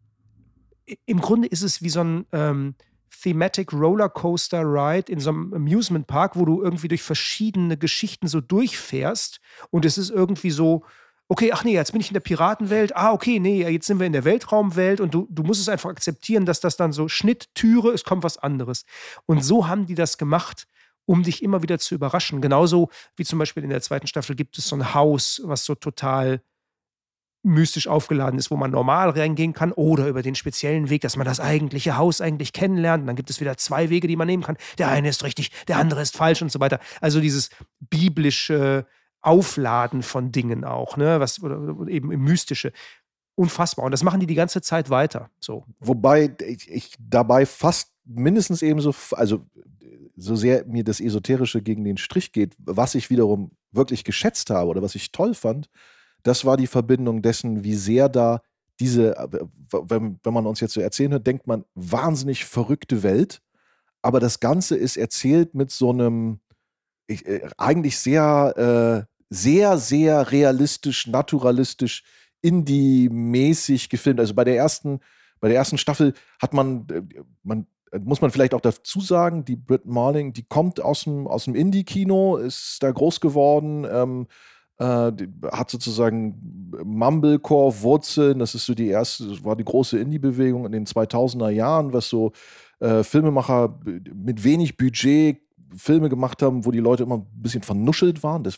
im Grunde ist es wie so ein ähm, Thematic Rollercoaster Ride in so einem Amusement Park, wo du irgendwie durch verschiedene Geschichten so durchfährst und es ist irgendwie so, okay, ach nee, jetzt bin ich in der Piratenwelt, ah okay, nee, jetzt sind wir in der Weltraumwelt und du, du musst es einfach akzeptieren, dass das dann so Schnitt, Türe, es kommt was anderes. Und so haben die das gemacht, um dich immer wieder zu überraschen. Genauso wie zum Beispiel in der zweiten Staffel gibt es so ein Haus, was so total mystisch aufgeladen ist, wo man normal reingehen kann oder über den speziellen Weg, dass man das eigentliche Haus eigentlich kennenlernt. Und dann gibt es wieder zwei Wege, die man nehmen kann. Der eine ist richtig, der andere ist falsch und so weiter. Also dieses biblische Aufladen von Dingen auch, ne, was oder, oder eben im Mystische. Unfassbar. Und das machen die die ganze Zeit weiter. So. Wobei ich, ich dabei fast mindestens ebenso, also so sehr mir das Esoterische gegen den Strich geht, was ich wiederum wirklich geschätzt habe oder was ich toll fand, das war die Verbindung dessen, wie sehr da diese, wenn, wenn man uns jetzt so erzählen hört, denkt man, wahnsinnig verrückte Welt, aber das Ganze ist erzählt mit so einem ich, äh, eigentlich sehr, äh, sehr, sehr realistisch, naturalistisch, Indie-mäßig gefilmt. Also bei der ersten, bei der ersten Staffel hat man, äh, man muss man vielleicht auch dazu sagen, die Brit Marling, die kommt aus dem, aus dem Indie-Kino, ist da groß geworden, ähm, äh, die hat sozusagen Mumblecore-Wurzeln. Das ist so die erste, das war die große Indie-Bewegung in den zweitausender Jahren, was so äh, Filmemacher mit wenig Budget Filme gemacht haben, wo die Leute immer ein bisschen vernuschelt waren. Deswegen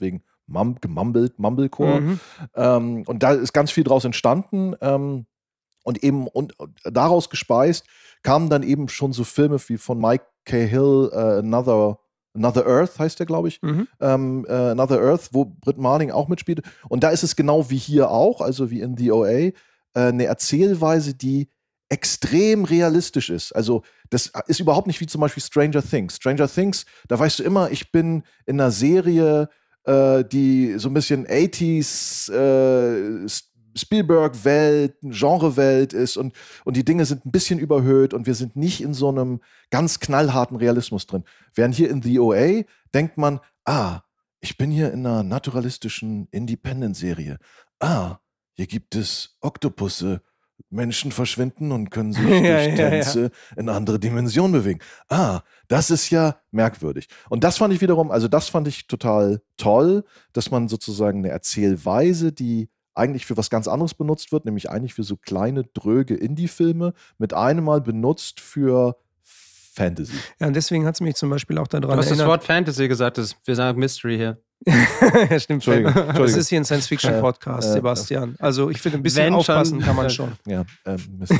Mum, gemumbelt, Mumblecore. Mhm. Ähm, und da ist ganz viel draus entstanden. Ähm, und eben und, und daraus gespeist kamen dann eben schon so Filme wie von Mike Cahill, uh, Another, Another Earth heißt der, glaube ich. Mhm. Ähm, uh, Another Earth, wo Britt Marling auch mitspielt. Und da ist es genau wie hier auch, also wie in The O A, äh, eine Erzählweise, die extrem realistisch ist. Also das ist überhaupt nicht wie zum Beispiel Stranger Things. Stranger Things, da weißt du immer, ich bin in einer Serie, äh, die so ein bisschen achtziger äh, Spielberg-Welt, Genre-Welt ist und, und die Dinge sind ein bisschen überhöht und wir sind nicht in so einem ganz knallharten Realismus drin. Während hier in The O A denkt man, ah, ich bin hier in einer naturalistischen Independent-Serie. Ah, hier gibt es Oktopusse. Menschen verschwinden und können sich Ja, durch ja, Tänze ja. in andere Dimensionen bewegen. Ah, das ist ja merkwürdig. Und das fand ich wiederum, also das fand ich total toll, dass man sozusagen eine Erzählweise, die eigentlich für was ganz anderes benutzt wird, nämlich eigentlich für so kleine, dröge Indie-Filme, mit einem Mal benutzt für Fantasy. Ja, und deswegen hat es mich zum Beispiel auch daran Du hast das erinnert. Wort Fantasy gesagt, das, wir sagen Mystery hier. Ja, stimmt. Entschuldigung, Das Entschuldigung. ist hier ein Science-Fiction-Podcast, Äh, äh, Sebastian. Also ich finde, ein bisschen Wenn aufpassen schon- kann man schon. Ja, ähm, Mystery.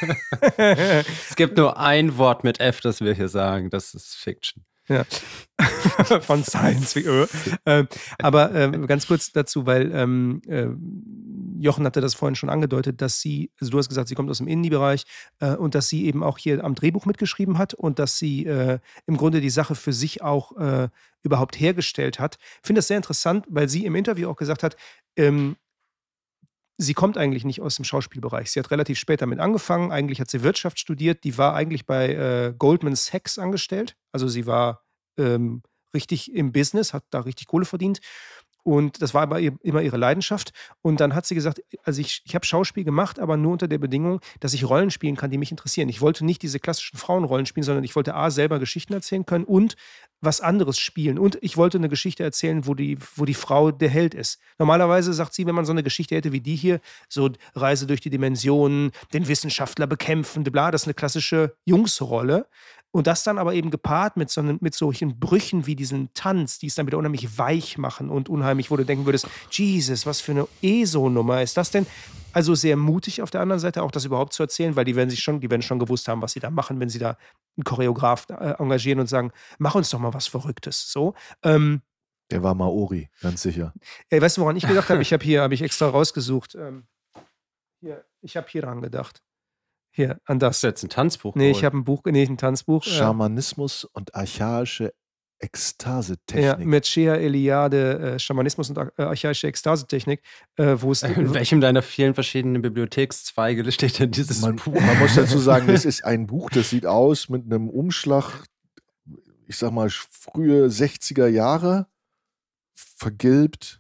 Es gibt nur ein Wort mit F, das wir hier sagen, das ist Fiction. Ja. Von Science. Äh. Ähm, aber ähm, ganz kurz dazu, weil ähm, äh, Jochen hatte das vorhin schon angedeutet, dass sie, also du hast gesagt, sie kommt aus dem Indie-Bereich äh, und dass sie eben auch hier am Drehbuch mitgeschrieben hat und dass sie äh, im Grunde die Sache für sich auch äh, überhaupt hergestellt hat. Ich finde das sehr interessant, weil sie im Interview auch gesagt hat, ähm, sie kommt eigentlich nicht aus dem Schauspielbereich. Sie hat relativ spät damit angefangen. Eigentlich hat sie Wirtschaft studiert. Die war eigentlich bei äh, Goldman Sachs angestellt. Also sie war ähm, richtig im Business, hat da richtig Kohle verdient. Und das war aber ihr, immer ihre Leidenschaft. Und dann hat sie gesagt, also ich, ich habe Schauspiel gemacht, aber nur unter der Bedingung, dass ich Rollen spielen kann, die mich interessieren. Ich wollte nicht diese klassischen Frauenrollen spielen, sondern ich wollte A, selber Geschichten erzählen können und was anderes spielen. Und ich wollte eine Geschichte erzählen, wo die, wo die Frau der Held ist. Normalerweise sagt sie, wenn man so eine Geschichte hätte wie die hier, so Reise durch die Dimensionen, den Wissenschaftler bekämpfen, bla, das ist eine klassische Jungsrolle. Und das dann aber eben gepaart mit, so, mit solchen Brüchen wie diesen Tanz, die es dann wieder unheimlich weich machen und unheimlich, wo du denken würdest, Jesus, was für eine E S O-Nummer ist das denn? Also sehr mutig auf der anderen Seite, auch das überhaupt zu erzählen, weil die werden sich schon, die werden schon gewusst haben, was sie da machen, wenn sie da einen Choreograf äh, engagieren und sagen, mach uns doch mal was Verrücktes. So. Ähm, Der war Maori, ganz sicher. ey, weißt du, woran ich gedacht habe? Ich habe hier, habe ich extra rausgesucht. Ähm, hier, ich habe hier dran gedacht. Hier, an das. Hast du jetzt ein Tanzbuch Nee, ich geholt? habe ein Buch, nee, ein Tanzbuch. äh, Schamanismus und archaische Ja, Ekstasetechnik. Mircea Eliade, äh, Schamanismus und Ar- äh, archaische Ekstasetechnik, äh, wo es. In welchem deiner vielen verschiedenen Bibliothekszweige steht denn dieses Man, Buch? man muss dazu sagen, das ist ein Buch, das sieht aus mit einem Umschlag, ich sag mal, frühe sechziger Jahre, vergilbt,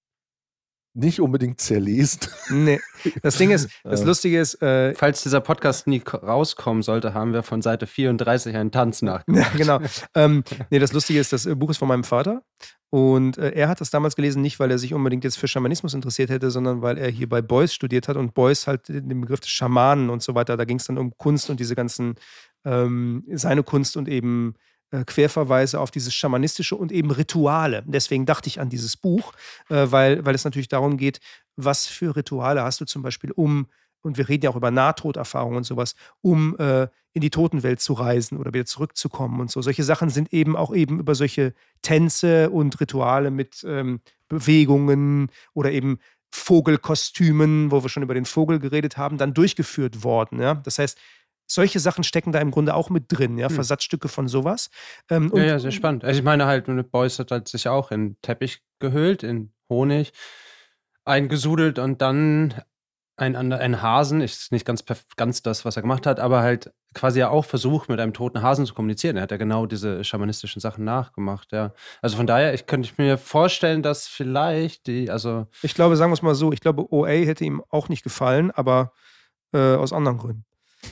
nicht unbedingt zerlesen. Nee, das Ding ist, das Äh. Lustige ist, äh, Falls dieser Podcast nie ko- rauskommen sollte, haben wir von Seite vierunddreißig einen Tanz nachgemacht. ja, genau. Ähm, nee, das Lustige ist, das äh, Buch ist von meinem Vater. Und äh, er hat das damals gelesen, nicht weil er sich unbedingt jetzt für Schamanismus interessiert hätte, sondern weil er hier bei Beuys studiert hat und Beuys halt den Begriff des Schamanen und so weiter, da ging es dann um Kunst und diese ganzen, ähm, seine Kunst und eben äh, Querverweise auf dieses Schamanistische und eben Rituale. Deswegen dachte ich an dieses Buch, äh, weil, weil es natürlich darum geht, was für Rituale hast du zum Beispiel, um, und wir reden ja auch über Nahtoderfahrungen und sowas, um äh, in die Totenwelt zu reisen oder wieder zurückzukommen und so. Solche Sachen sind eben auch eben über solche Tänze und Rituale mit ähm, Bewegungen oder eben Vogelkostümen, wo wir schon über den Vogel geredet haben, dann durchgeführt worden. Ja? Das heißt, solche Sachen stecken da im Grunde auch mit drin, ja, Hm. Versatzstücke von sowas. Ähm, Ja, ja, sehr spannend. Also ich meine halt, Beuys hat halt sich auch in Teppich gehüllt, in Honig eingesudelt und dann ein, ander- ein Hasen, ist nicht ganz, perf- ganz das, was er gemacht hat, aber halt quasi ja auch versucht, mit einem toten Hasen zu kommunizieren. Er hat ja genau diese schamanistischen Sachen nachgemacht, ja. Also von daher, ich könnte mir vorstellen, dass vielleicht die, also Ich glaube, sagen wir es mal so, ich glaube, O A hätte ihm auch nicht gefallen, aber äh, aus anderen Gründen.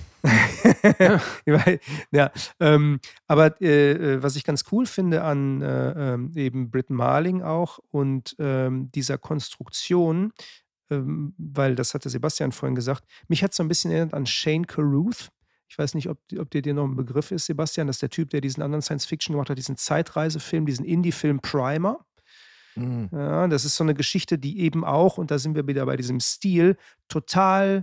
Weil, ja, ähm, aber äh, äh, was ich ganz cool finde an äh, ähm, eben Britt Marling auch und ähm, dieser Konstruktion, ähm, weil das hatte Sebastian vorhin gesagt, mich hat es so ein bisschen erinnert an Shane Carruth. Ich weiß nicht, ob, ob dir dir noch ein Begriff ist, Sebastian. Das ist der Typ, der diesen anderen Science-Fiction gemacht hat, diesen Zeitreisefilm, diesen Indie-Film Primer. Mhm. Ja, das ist so eine Geschichte, die eben auch, und da sind wir wieder bei diesem Stil, total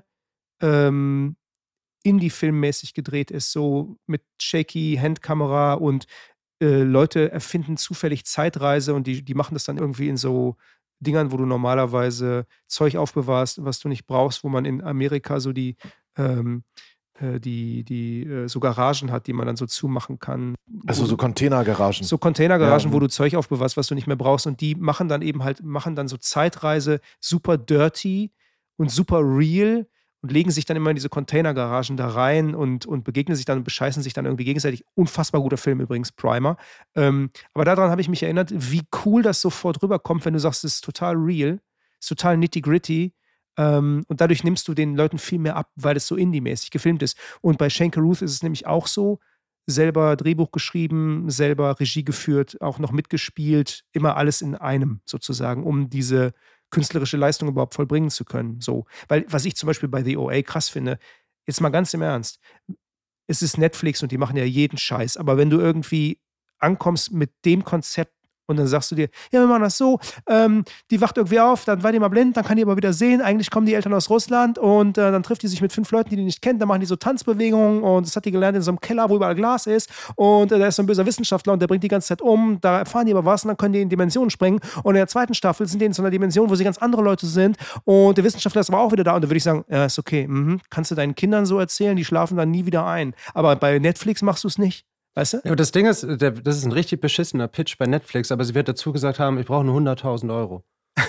ähm, Indie-Filmmäßig gedreht ist, so mit shaky Handkamera und äh, Leute erfinden zufällig Zeitreise und die, die machen das dann irgendwie in so Dingern, wo du normalerweise Zeug aufbewahrst, was du nicht brauchst, wo man in Amerika so die, ähm, äh, die, die äh, so Garagen hat, die man dann so zumachen kann. Also Wo so du- Containergaragen. so Containergaragen, Ja, wo mhm. du Zeug aufbewahrst, was du nicht mehr brauchst. Und die machen dann eben halt, machen dann so Zeitreise super dirty und super real und legen sich dann immer in diese Containergaragen da rein und, und begegnen sich dann und bescheißen sich dann irgendwie gegenseitig. Unfassbar guter Film übrigens, Primer. Ähm, aber daran habe ich mich erinnert, wie cool das sofort rüberkommt, wenn du sagst, es ist total real, es ist total nitty-gritty. Ähm, und dadurch nimmst du den Leuten viel mehr ab, weil es so indie-mäßig gefilmt ist. Und bei Shane Carruth ist es nämlich auch so, selber Drehbuch geschrieben, selber Regie geführt, auch noch mitgespielt, immer alles in einem sozusagen, um diese künstlerische Leistung überhaupt vollbringen zu können. So, weil was ich zum Beispiel bei The O A krass finde, jetzt mal ganz im Ernst, es ist Netflix und die machen ja jeden Scheiß, aber wenn du irgendwie ankommst mit dem Konzept und dann sagst du dir, ja, wir machen das so, ähm, die wacht irgendwie auf, dann war die mal blind, dann kann die aber wieder sehen, eigentlich kommen die Eltern aus Russland und äh, dann trifft die sich mit fünf Leuten, die die nicht kennt, dann machen die so Tanzbewegungen und das hat die gelernt in so einem Keller, wo überall Glas ist und äh, da ist so ein böser Wissenschaftler und der bringt die ganze Zeit um, da erfahren die aber was und dann können die in Dimensionen springen und in der zweiten Staffel sind die in so einer Dimension, wo sie ganz andere Leute sind und der Wissenschaftler ist aber auch wieder da und da würde ich sagen, ja, ist okay, mhm. Kannst du deinen Kindern so erzählen, die schlafen dann nie wieder ein, aber bei Netflix machst du es nicht. Weißt du? Ja, aber das Ding ist, der, das ist ein richtig beschissener Pitch bei Netflix, aber sie wird dazu gesagt haben, ich brauche nur hunderttausend Euro.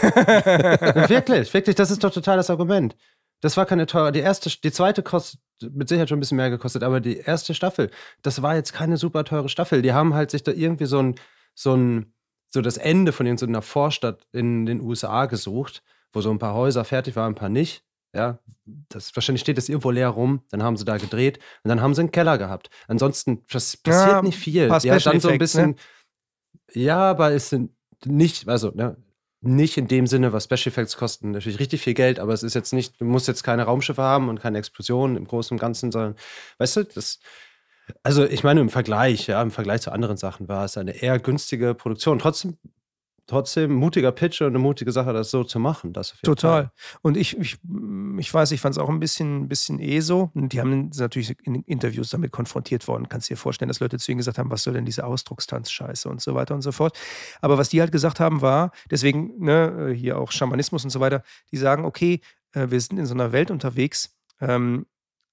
Wirklich, wirklich, das ist doch total das Argument. Das war keine teure, die erste, die zweite kostet mit Sicherheit schon ein bisschen mehr gekostet, aber die erste Staffel, das war jetzt keine super teure Staffel. Die haben halt sich da irgendwie so ein, so ein, so das Ende von in so einer Vorstadt in den U S A gesucht, wo so ein paar Häuser fertig waren, ein paar nicht. Ja, das, wahrscheinlich steht das irgendwo leer rum, dann haben sie da gedreht und dann haben sie einen Keller gehabt. Ansonsten das passiert Ja, nicht viel. paar Ja, Special dann so ein Effects, bisschen, ne? ja, aber es sind nicht, also, ne, nicht in dem Sinne, was Special Effects kosten natürlich richtig viel Geld, aber es ist jetzt nicht, du musst jetzt keine Raumschiffe haben und keine Explosionen im Großen und Ganzen, sondern, weißt du, das, also ich meine im Vergleich, ja, im Vergleich zu anderen Sachen war es eine eher günstige Produktion. Trotzdem, trotzdem mutiger Pitch und eine mutige Sache, das so zu machen. Das auf jeden Total. Fall. Und ich, ich, ich weiß, ich fand es auch ein bisschen, ein bisschen eh so. Und die haben natürlich in Interviews damit konfrontiert worden. Kannst dir vorstellen, dass Leute zu ihnen gesagt haben, was soll denn diese Ausdruckstanz-Scheiße und so weiter und so fort. Aber was die halt gesagt haben, war, deswegen, ne, hier auch Schamanismus und so weiter, die sagen, okay, äh, wir sind in so einer Welt unterwegs, ähm,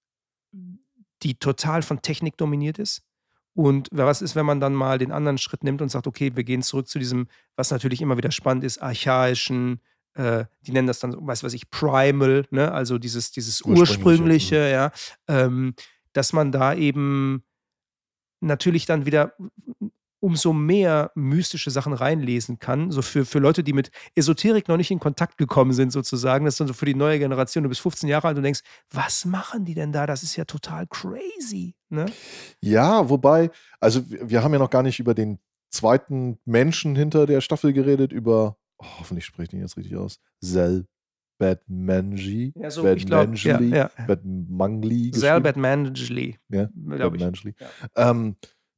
die total von Technik dominiert ist. Und was ist, wenn man dann mal den anderen Schritt nimmt und sagt, okay, wir gehen zurück zu diesem, was natürlich immer wieder spannend ist, archaischen, äh, die nennen das dann, weiß was ich, Primal, ne? Also dieses, dieses Ursprüngliche, Ursprüngliche, ja, ähm, dass man da eben natürlich dann wieder umso mehr mystische Sachen reinlesen kann. So für, für Leute, die mit Esoterik noch nicht in Kontakt gekommen sind, sozusagen. Das ist dann so für die neue Generation. Du bist fünfzehn Jahre alt und denkst, was machen die denn da? Das ist ja total crazy. Ne? Ja, wobei, also wir wir haben ja noch gar nicht über den zweiten Menschen hinter der Staffel geredet, über, oh, hoffentlich spreche ich ihn jetzt richtig aus, Zell Batmanji. Ja, so, ich glaube, ja, Batmanji, ja. Batmangli Sal geschrieben. Batmangley, Ja, glaube ich. Batmangley. Ja. Ähm,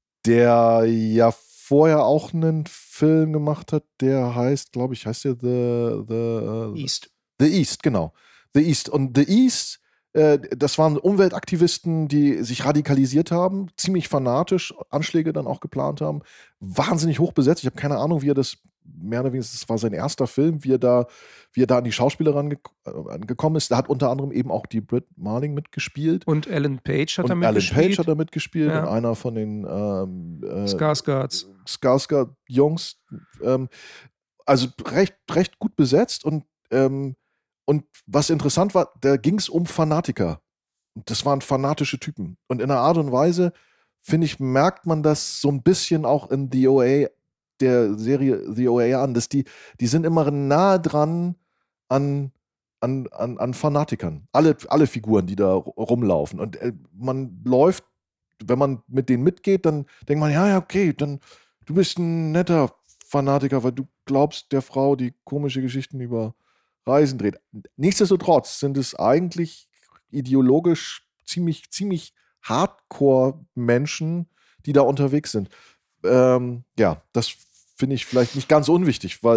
der ja vorher auch einen Film gemacht hat, der heißt, glaube ich, heißt der The, the, East. The East, genau. The East. Und The East, äh, das waren Umweltaktivisten, die sich radikalisiert haben, ziemlich fanatisch, Anschläge dann auch geplant haben, wahnsinnig hoch besetzt. Ich habe keine Ahnung, wie er das, mehr oder weniger, das war sein erster Film, wie er da, wie er da an die Schauspieler rangekommen ist. Da hat unter anderem eben auch die Britt Marling mitgespielt. Und Alan Page hat Und da Alan mitgespielt. Page hat da mitgespielt Ja. und einer von den ähm, äh, Skarsgårds. Skarsgård-Jungs. Ähm, also recht, recht gut besetzt und, ähm, und was interessant war, da ging es um Fanatiker. Das waren fanatische Typen. Und in einer Art und Weise, finde ich, merkt man das so ein bisschen auch in The O A, der Serie The O A an, dass die, die sind immer nah dran an An, an, an Fanatikern. Alle, alle Figuren, die da rumlaufen. Und äh, man läuft, wenn man mit denen mitgeht, dann denkt man, ja, ja, okay, dann du bist ein netter Fanatiker, weil du glaubst der Frau, die komische Geschichten über Reisen dreht. Nichtsdestotrotz sind es eigentlich ideologisch ziemlich, ziemlich Hardcore-Menschen, die da unterwegs sind. Ähm, ja, das finde ich vielleicht nicht ganz unwichtig, weil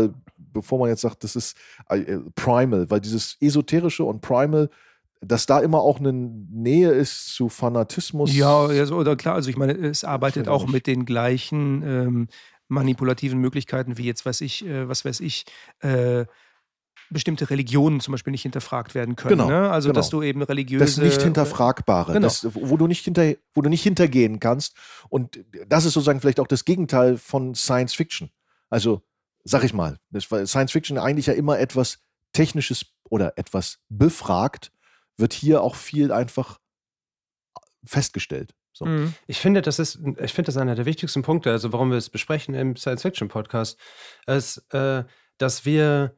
bevor man jetzt sagt, das ist äh, Primal, weil dieses Esoterische und Primal, dass da immer auch eine Nähe ist zu Fanatismus. Ja, also, oder klar, also ich meine, es arbeitet Ich weiß auch nicht. mit den gleichen ähm, manipulativen Möglichkeiten wie jetzt, weiß ich, äh, was weiß ich, äh, bestimmte Religionen zum Beispiel nicht hinterfragt werden können. Genau, Ne? Also, genau. dass du eben religiöse. Das nicht hinterfragbare, Genau. das, wo du nicht hinter, wo du nicht hintergehen kannst. Und das ist sozusagen vielleicht auch das Gegenteil von Science Fiction. Also, sag ich mal, das, weil Science Fiction eigentlich ja immer etwas Technisches oder etwas befragt, wird hier auch viel einfach festgestellt. So. Mhm. Ich finde, das ist, ich finde, das ist einer der wichtigsten Punkte, also warum wir es besprechen im Science-Fiction-Podcast, ist, äh, dass wir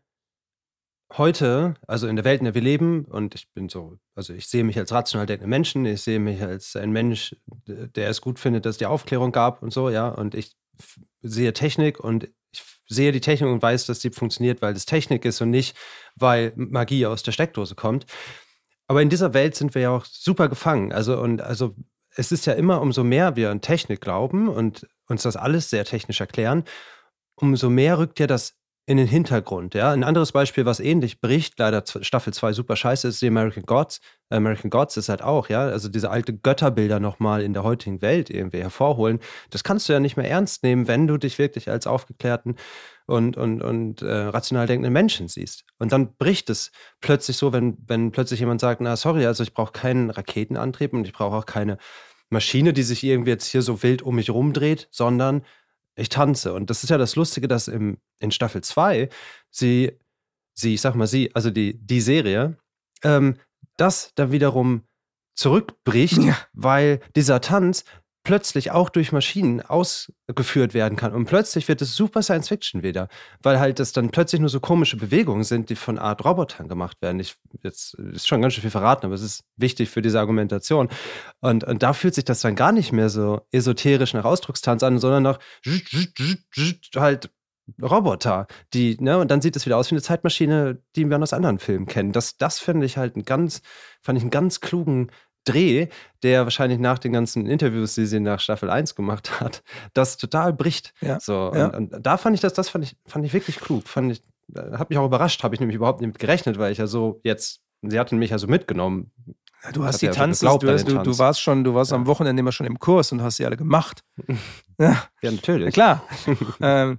heute, also in der Welt, in der wir leben, und ich bin so, also ich sehe mich als rational denkenden Menschen, ich sehe mich als ein Mensch, der es gut findet, dass es die Aufklärung gab und so, ja, und ich f- sehe Technik und ich sehe die Technik und weiß, dass die funktioniert, weil es Technik ist und nicht, weil Magie aus der Steckdose kommt. Aber in dieser Welt sind wir ja auch super gefangen. Also, und also es ist ja immer, umso mehr wir an Technik glauben und uns das alles sehr technisch erklären, umso mehr rückt ja das in den Hintergrund. Ja? Ein anderes Beispiel, was ähnlich bricht, leider Z- Staffel zwei super scheiße, ist die American Gods. American Gods ist halt auch, ja, also diese alte Götterbilder nochmal in der heutigen Welt irgendwie hervorholen. Das kannst du ja nicht mehr ernst nehmen, wenn du dich wirklich als aufgeklärten und, und, und äh, rational denkenden Menschen siehst. Und dann bricht es plötzlich so, wenn, wenn plötzlich jemand sagt, na sorry, also ich brauche keinen Raketenantrieb und ich brauche auch keine Maschine, die sich irgendwie jetzt hier so wild um mich rumdreht, sondern ich tanze. Und das ist ja das Lustige, dass im, in Staffel zwei sie, sie, ich sag mal sie, also die, die Serie, ähm, das dann wiederum zurückbricht, Ja. weil dieser Tanz plötzlich auch durch Maschinen ausgeführt werden kann. Und plötzlich wird es super Science-Fiction wieder, weil halt das dann plötzlich nur so komische Bewegungen sind, die von Art Robotern gemacht werden. Ich, jetzt ist schon ganz schön viel verraten, aber es ist wichtig für diese Argumentation. Und, und da fühlt sich das dann gar nicht mehr so esoterisch nach Ausdruckstanz an, sondern nach halt Roboter, die, ne, und dann sieht es wieder aus wie eine Zeitmaschine, die wir aus anderen Filmen kennen. Das, das finde ich halt einen ganz, fand ich einen ganz klugen Dreh, der wahrscheinlich nach den ganzen Interviews, die sie nach Staffel eins gemacht hat, das total bricht. Ja, So, ja. und, und da fand ich das, das fand ich, fand ich wirklich klug. Fand ich, äh, hat mich auch überrascht, habe ich nämlich überhaupt nicht mit gerechnet, weil ich ja so jetzt, sie hatten mich ja so mitgenommen. Ja, du Hat hast die ja so Tanzes, geglaubt du, an hast, den du, du Tanz. warst schon, du warst Ja. am Wochenende immer schon im Kurs und hast sie alle gemacht. Ja, Ja, natürlich. na klar. ähm,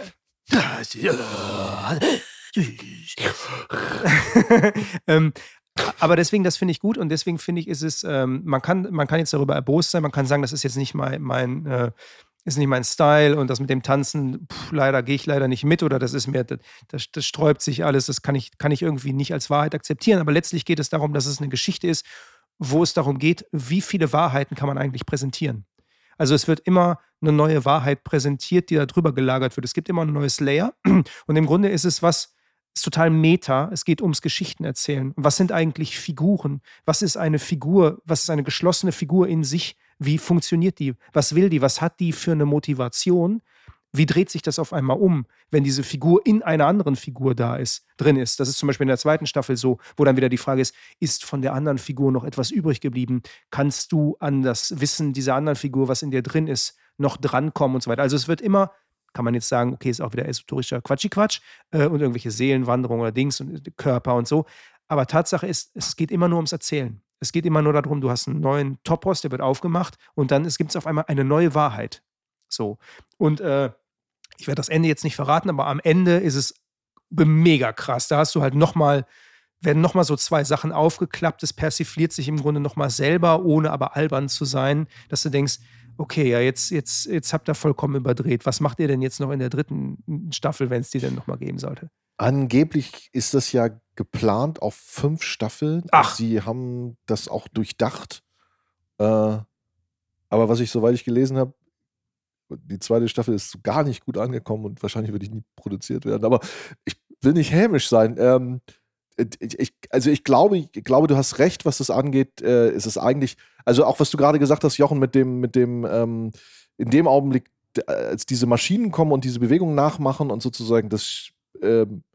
ähm, aber deswegen, das finde ich gut und deswegen finde ich, ist es, ähm, man kann, man kann jetzt darüber erbost sein, man kann sagen, das ist jetzt nicht mein, mein äh, ist nicht mein Style und das mit dem Tanzen, pff, leider gehe ich leider nicht mit oder das ist mir, das, das, das sträubt sich alles, das kann ich, kann ich irgendwie nicht als Wahrheit akzeptieren. Aber letztlich geht es darum, dass es eine Geschichte ist, wo es darum geht, wie viele Wahrheiten kann man eigentlich präsentieren. Also es wird immer eine neue Wahrheit präsentiert, die da drüber gelagert wird. Es gibt immer ein neues Layer und im Grunde ist es was, ist total Meta. Es geht ums Geschichtenerzählen. Was sind eigentlich Figuren? Was ist eine Figur? Was ist eine geschlossene Figur in sich? Wie funktioniert die? Was will die? Was hat die für eine Motivation? Wie dreht sich das auf einmal um, wenn diese Figur in einer anderen Figur da ist, drin ist? Das ist zum Beispiel in der zweiten Staffel so, wo dann wieder die Frage ist, ist von der anderen Figur noch etwas übrig geblieben? Kannst du an das Wissen dieser anderen Figur, was in dir drin ist, noch drankommen und so weiter? Also es wird immer, kann man jetzt sagen, okay, ist auch wieder esoterischer Quatschi-Quatsch äh, und irgendwelche Seelenwanderungen oder Dings und Körper und so. Aber Tatsache ist, es geht immer nur ums Erzählen. Es geht immer nur darum, du hast einen neuen Topos, der wird aufgemacht und dann gibt es auf einmal eine neue Wahrheit. So. Und äh, ich werde das Ende jetzt nicht verraten, aber am Ende ist es mega krass. Da hast du halt nochmal, werden nochmal so zwei Sachen aufgeklappt. Es persifliert sich im Grunde nochmal selber, ohne aber albern zu sein, dass du denkst, okay, ja, jetzt, jetzt, jetzt habt ihr vollkommen überdreht. Was macht ihr denn jetzt noch in der dritten Staffel, wenn es die denn nochmal geben sollte? Angeblich ist das ja geplant auf fünf Staffeln. Ach. Sie haben das auch durchdacht. Äh, aber was ich, soweit ich gelesen habe, die zweite Staffel ist so gar nicht gut angekommen und wahrscheinlich wird die nie produziert werden. Aber ich will nicht hämisch sein. Ähm, ich, ich, also ich glaube, ich glaube, du hast recht, was das angeht. Äh, ist es eigentlich, also auch was du gerade gesagt hast, Jochen, mit dem, mit dem, ähm, in dem Augenblick, als diese Maschinen kommen und diese Bewegungen nachmachen und sozusagen das ähm,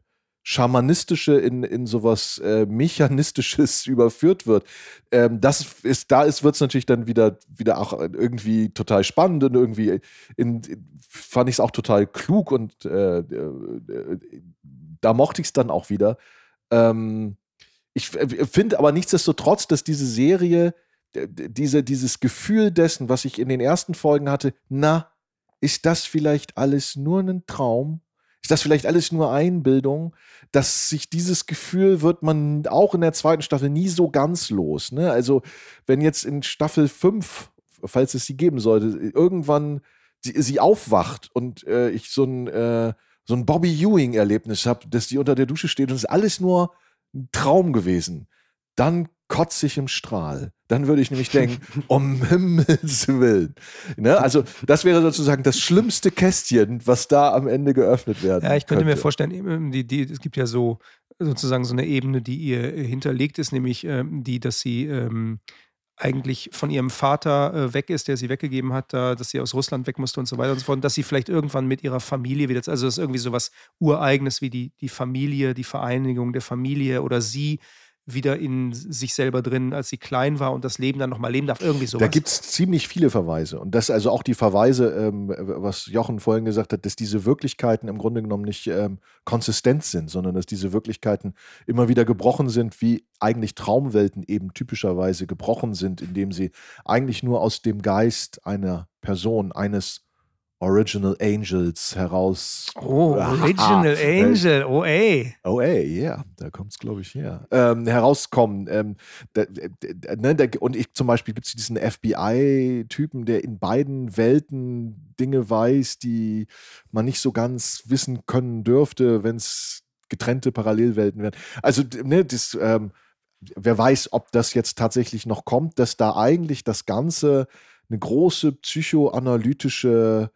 Schamanistische in, in sowas äh, Mechanistisches überführt wird. Ähm, das ist, da ist, wird es natürlich dann wieder, wieder auch irgendwie total spannend und irgendwie in, in, fand ich es auch total klug und äh, äh, da mochte ich es dann auch wieder. Ähm, ich finde aber nichtsdestotrotz, dass diese Serie, diese, dieses Gefühl dessen, was ich in den ersten Folgen hatte, na, ist das vielleicht alles nur ein Traum? Ist das vielleicht alles nur Einbildung? Dass sich dieses Gefühl wird man auch in der zweiten Staffel nie so ganz los. Ne? Also, wenn jetzt in Staffel fünf, falls es sie geben sollte, irgendwann sie, sie aufwacht und äh, ich so ein, äh, so ein Bobby Ewing-Erlebnis habe, dass die unter der Dusche steht und es ist alles nur ein Traum gewesen, dann kotze ich im Strahl. Dann würde ich nämlich denken, um Himmels Willen. Ne? Also das wäre sozusagen das schlimmste Kästchen, was da am Ende geöffnet werden Ja, ich könnte könnte. mir vorstellen, die, die, es gibt ja so sozusagen so eine Ebene, die ihr hinterlegt ist, nämlich ähm, die, dass sie ähm, eigentlich von ihrem Vater äh, weg ist, der sie weggegeben hat, da, dass sie aus Russland weg musste und so weiter und so fort, und dass sie vielleicht irgendwann mit ihrer Familie wieder, also das ist irgendwie so was Ureigenes wie die, die Familie, die Vereinigung der Familie oder sie wieder in sich selber drin, als sie klein war und das Leben dann nochmal leben darf, irgendwie sowas. Da gibt es ziemlich viele Verweise. Und das also auch die Verweise, ähm, was Jochen vorhin gesagt hat, dass diese Wirklichkeiten im Grunde genommen nicht ähm, konsistent sind, sondern dass diese Wirklichkeiten immer wieder gebrochen sind, wie eigentlich Traumwelten eben typischerweise gebrochen sind, indem sie eigentlich nur aus dem Geist einer Person, eines Original Angels heraus. Oh, Original Angel, oh ey. Oh ey, ja, yeah, da kommt es, glaube ich, her. Ähm, herauskommen. Ähm, da, da, ne, da, und ich zum Beispiel gibt es diesen F B I-Typen, der in beiden Welten Dinge weiß, die man nicht so ganz wissen können dürfte, wenn es getrennte Parallelwelten wären. Also, ne, das, ähm, wer weiß, ob das jetzt tatsächlich noch kommt, dass da eigentlich das Ganze eine große psychoanalytische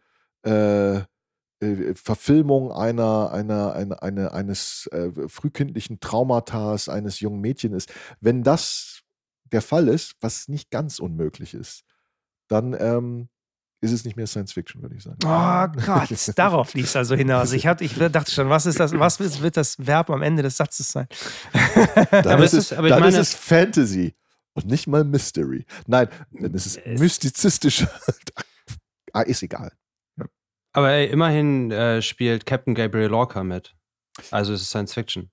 Äh, äh, Verfilmung einer, einer, einer, einer eines äh, frühkindlichen Traumatas eines jungen Mädchens ist. Wenn das der Fall ist, was nicht ganz unmöglich ist, dann ähm, ist es nicht mehr Science Fiction, würde ich sagen. Oh Gott, darauf lief es also hinaus. Ich, hatte, ich dachte schon, was ist das, was wird das Verb am Ende des Satzes sein? Dann, aber ist, es, es, aber dann meine, ist es Fantasy und nicht mal Mystery. Nein, dann ist es, es mystizistisch. Ah, ist egal. Aber ey, immerhin äh, spielt Captain Gabriel Lorca mit. Also es ist Science Fiction.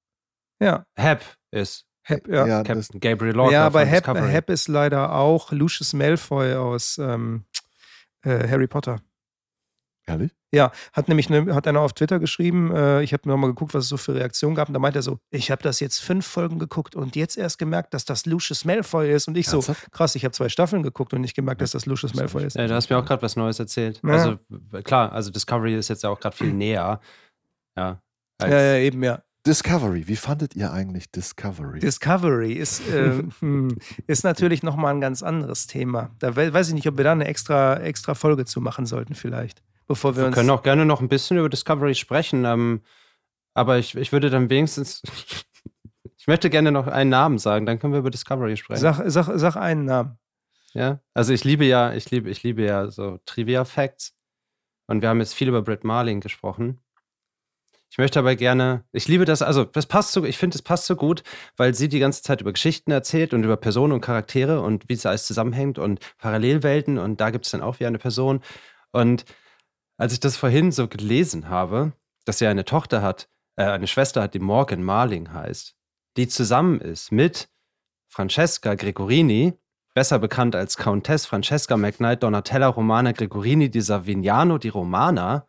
Ja. Hap ist Hap, ja. Ja, Captain Gabriel Lorca. Ja, aber von Hap, Discovery. Hap ist leider auch Lucius Malfoy aus ähm, äh, Harry Potter. Ehrlich? Ja, hat nämlich ne, hat einer auf Twitter geschrieben, äh, ich habe mir nochmal geguckt, was es so für Reaktionen gab, und da meint er so, ich habe das jetzt fünf Folgen geguckt und jetzt erst gemerkt, dass das Lucius Malfoy ist, und ich so, krass, ich habe zwei Staffeln geguckt und nicht gemerkt, dass das Lucius Malfoy ist. Ja, du hast mir auch gerade was Neues erzählt. Ja. Also klar, also Discovery ist jetzt ja auch gerade viel näher. Ja, als, Ja, ja, eben, ja. Discovery, wie fandet ihr eigentlich Discovery? Discovery ist, äh, hm, ist natürlich nochmal ein ganz anderes Thema. Da we- weiß ich nicht, ob wir da eine extra, extra Folge zu machen sollten vielleicht. Bevor wir, wir uns können auch gerne noch ein bisschen über Discovery sprechen, ähm, aber ich, ich würde dann wenigstens, ich möchte gerne noch einen Namen sagen, dann können wir über Discovery sprechen. Sag, sag, sag einen Namen. Ja, also ich liebe ja, ich liebe, ich liebe ja so Trivia-Facts, und wir haben jetzt viel über Brit Marling gesprochen. Ich möchte aber gerne, ich liebe das, also das passt so, ich finde, es passt so gut, weil sie die ganze Zeit über Geschichten erzählt und über Personen und Charaktere und wie es alles zusammenhängt und Parallelwelten, und da gibt es dann auch wieder eine Person. Und als ich das vorhin so gelesen habe, dass sie eine Tochter hat, äh, eine Schwester hat, die Morgan Marling heißt, die zusammen ist mit Francesca Gregorini, besser bekannt als Countess Francesca McKnight Donatella Romana Gregorini di Savignano di Romana,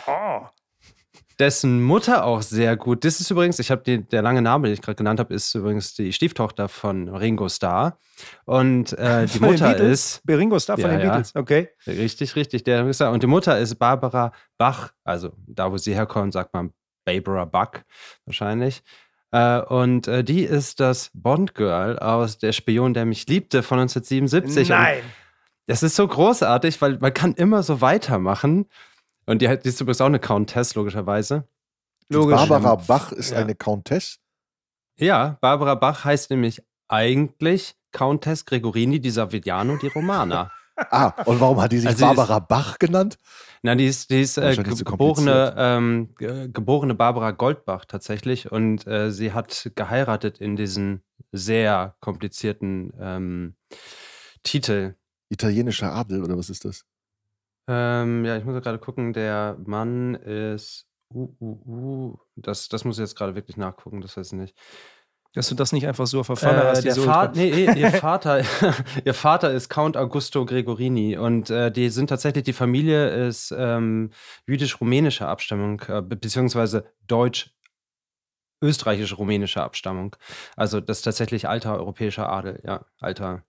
dessen Mutter auch sehr gut, das ist übrigens, ich habe die, der lange Name, den ich gerade genannt habe, ist übrigens die Stieftochter von Ringo Starr, und äh, die Von den Mutter Beatles? ist Ringo Starr von Ja, den ja. Beatles, okay. Richtig, richtig. Der ist da. Und die Mutter ist Barbara Bach, also da, wo sie herkommt, sagt man Barbara Bach wahrscheinlich. Äh, und äh, die ist das Bond-Girl aus Der Spion, der mich liebte von neunzehnhundertsiebenundsiebzig. Nein. Und das ist so großartig, weil man kann immer so weitermachen. Und die, hat, die ist übrigens auch eine Countess, logischerweise. Logisch. Barbara Bach ist Ja. eine Countess? Ja, Barbara Bach heißt nämlich eigentlich Countess Gregorini di Savignano di Romana. Ah, und warum hat die sich Also sie Barbara Bach genannt? Na, die ist, die ist äh, Wahrscheinlich zu geborene, ähm, ge- geborene Barbara Goldbach tatsächlich und äh, sie hat geheiratet in diesen sehr komplizierten ähm, Titel. Italienischer Adel oder was ist das? Ähm, ja, ich muss gerade gucken, der Mann ist uh, uh, uh, das, das muss ich jetzt gerade wirklich nachgucken, das weiß ich nicht. Dass du das nicht einfach so auf der Pfanne Äh, hast. der diese Vater, Ultra- nee, ihr Vater, ihr Vater ist Count Augusto Gregorini und äh, die sind tatsächlich, die Familie ist ähm, jüdisch-rumänischer Abstammung, äh, be- beziehungsweise deutsch-österreichisch-rumänischer Abstammung. Also das ist tatsächlich alter europäischer Adel, ja, alter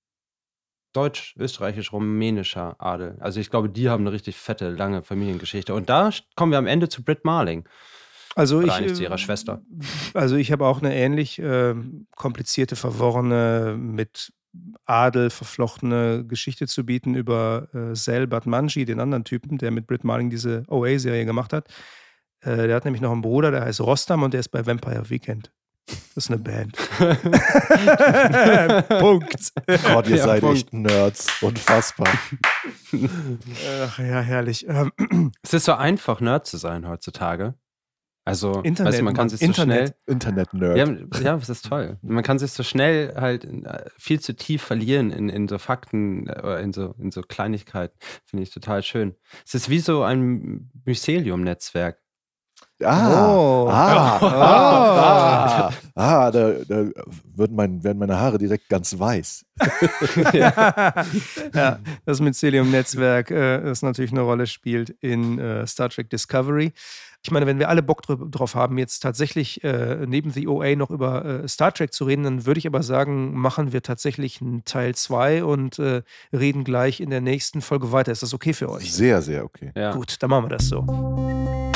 deutsch-österreichisch-rumänischer Adel. Also ich glaube, die haben eine richtig fette, lange Familiengeschichte. Und da kommen wir am Ende zu Brit Marling. Also Oder ich, eigentlich zu äh, ihrer Schwester. Also ich habe auch eine ähnlich äh, komplizierte, verworrene, mit Adel verflochtene Geschichte zu bieten über äh, Sel Batmanji, den anderen Typen, der mit Brit Marling diese O A-Serie gemacht hat. Äh, der hat nämlich noch einen Bruder, der heißt Rostam und der ist bei Vampire Weekend. Das ist eine Band. Punkt. Gott, ihr Ja, seid Punkt. echt Nerds. Unfassbar. Ach ja, herrlich. Ähm, Es ist so einfach, Nerd zu sein heutzutage. Also, Internet, weißt du, man kann Mann, sich so Internet. schnell. Internet-Nerd. Ja, ja, das ist toll. Man kann sich so schnell halt äh, viel zu tief verlieren in, in so Fakten äh, oder in so, in so Kleinigkeiten. Finde ich total schön. Es ist wie so ein Mycelium-Netzwerk. Ah, Oh. ah, Oh. ah, ah, ah, da, da wird mein, werden meine Haare direkt ganz weiß. Ja, das Mycelium-Netzwerk, äh, das natürlich eine Rolle spielt in äh, Star Trek Discovery. Ich meine, wenn wir alle Bock drü- drauf haben, jetzt tatsächlich äh, neben The O A noch über äh, Star Trek zu reden, dann würde ich aber sagen, machen wir tatsächlich einen Teil zwei und äh, reden gleich in der nächsten Folge weiter. Ist das okay für euch? Sehr, sehr okay. Ja. Gut, dann machen wir das so.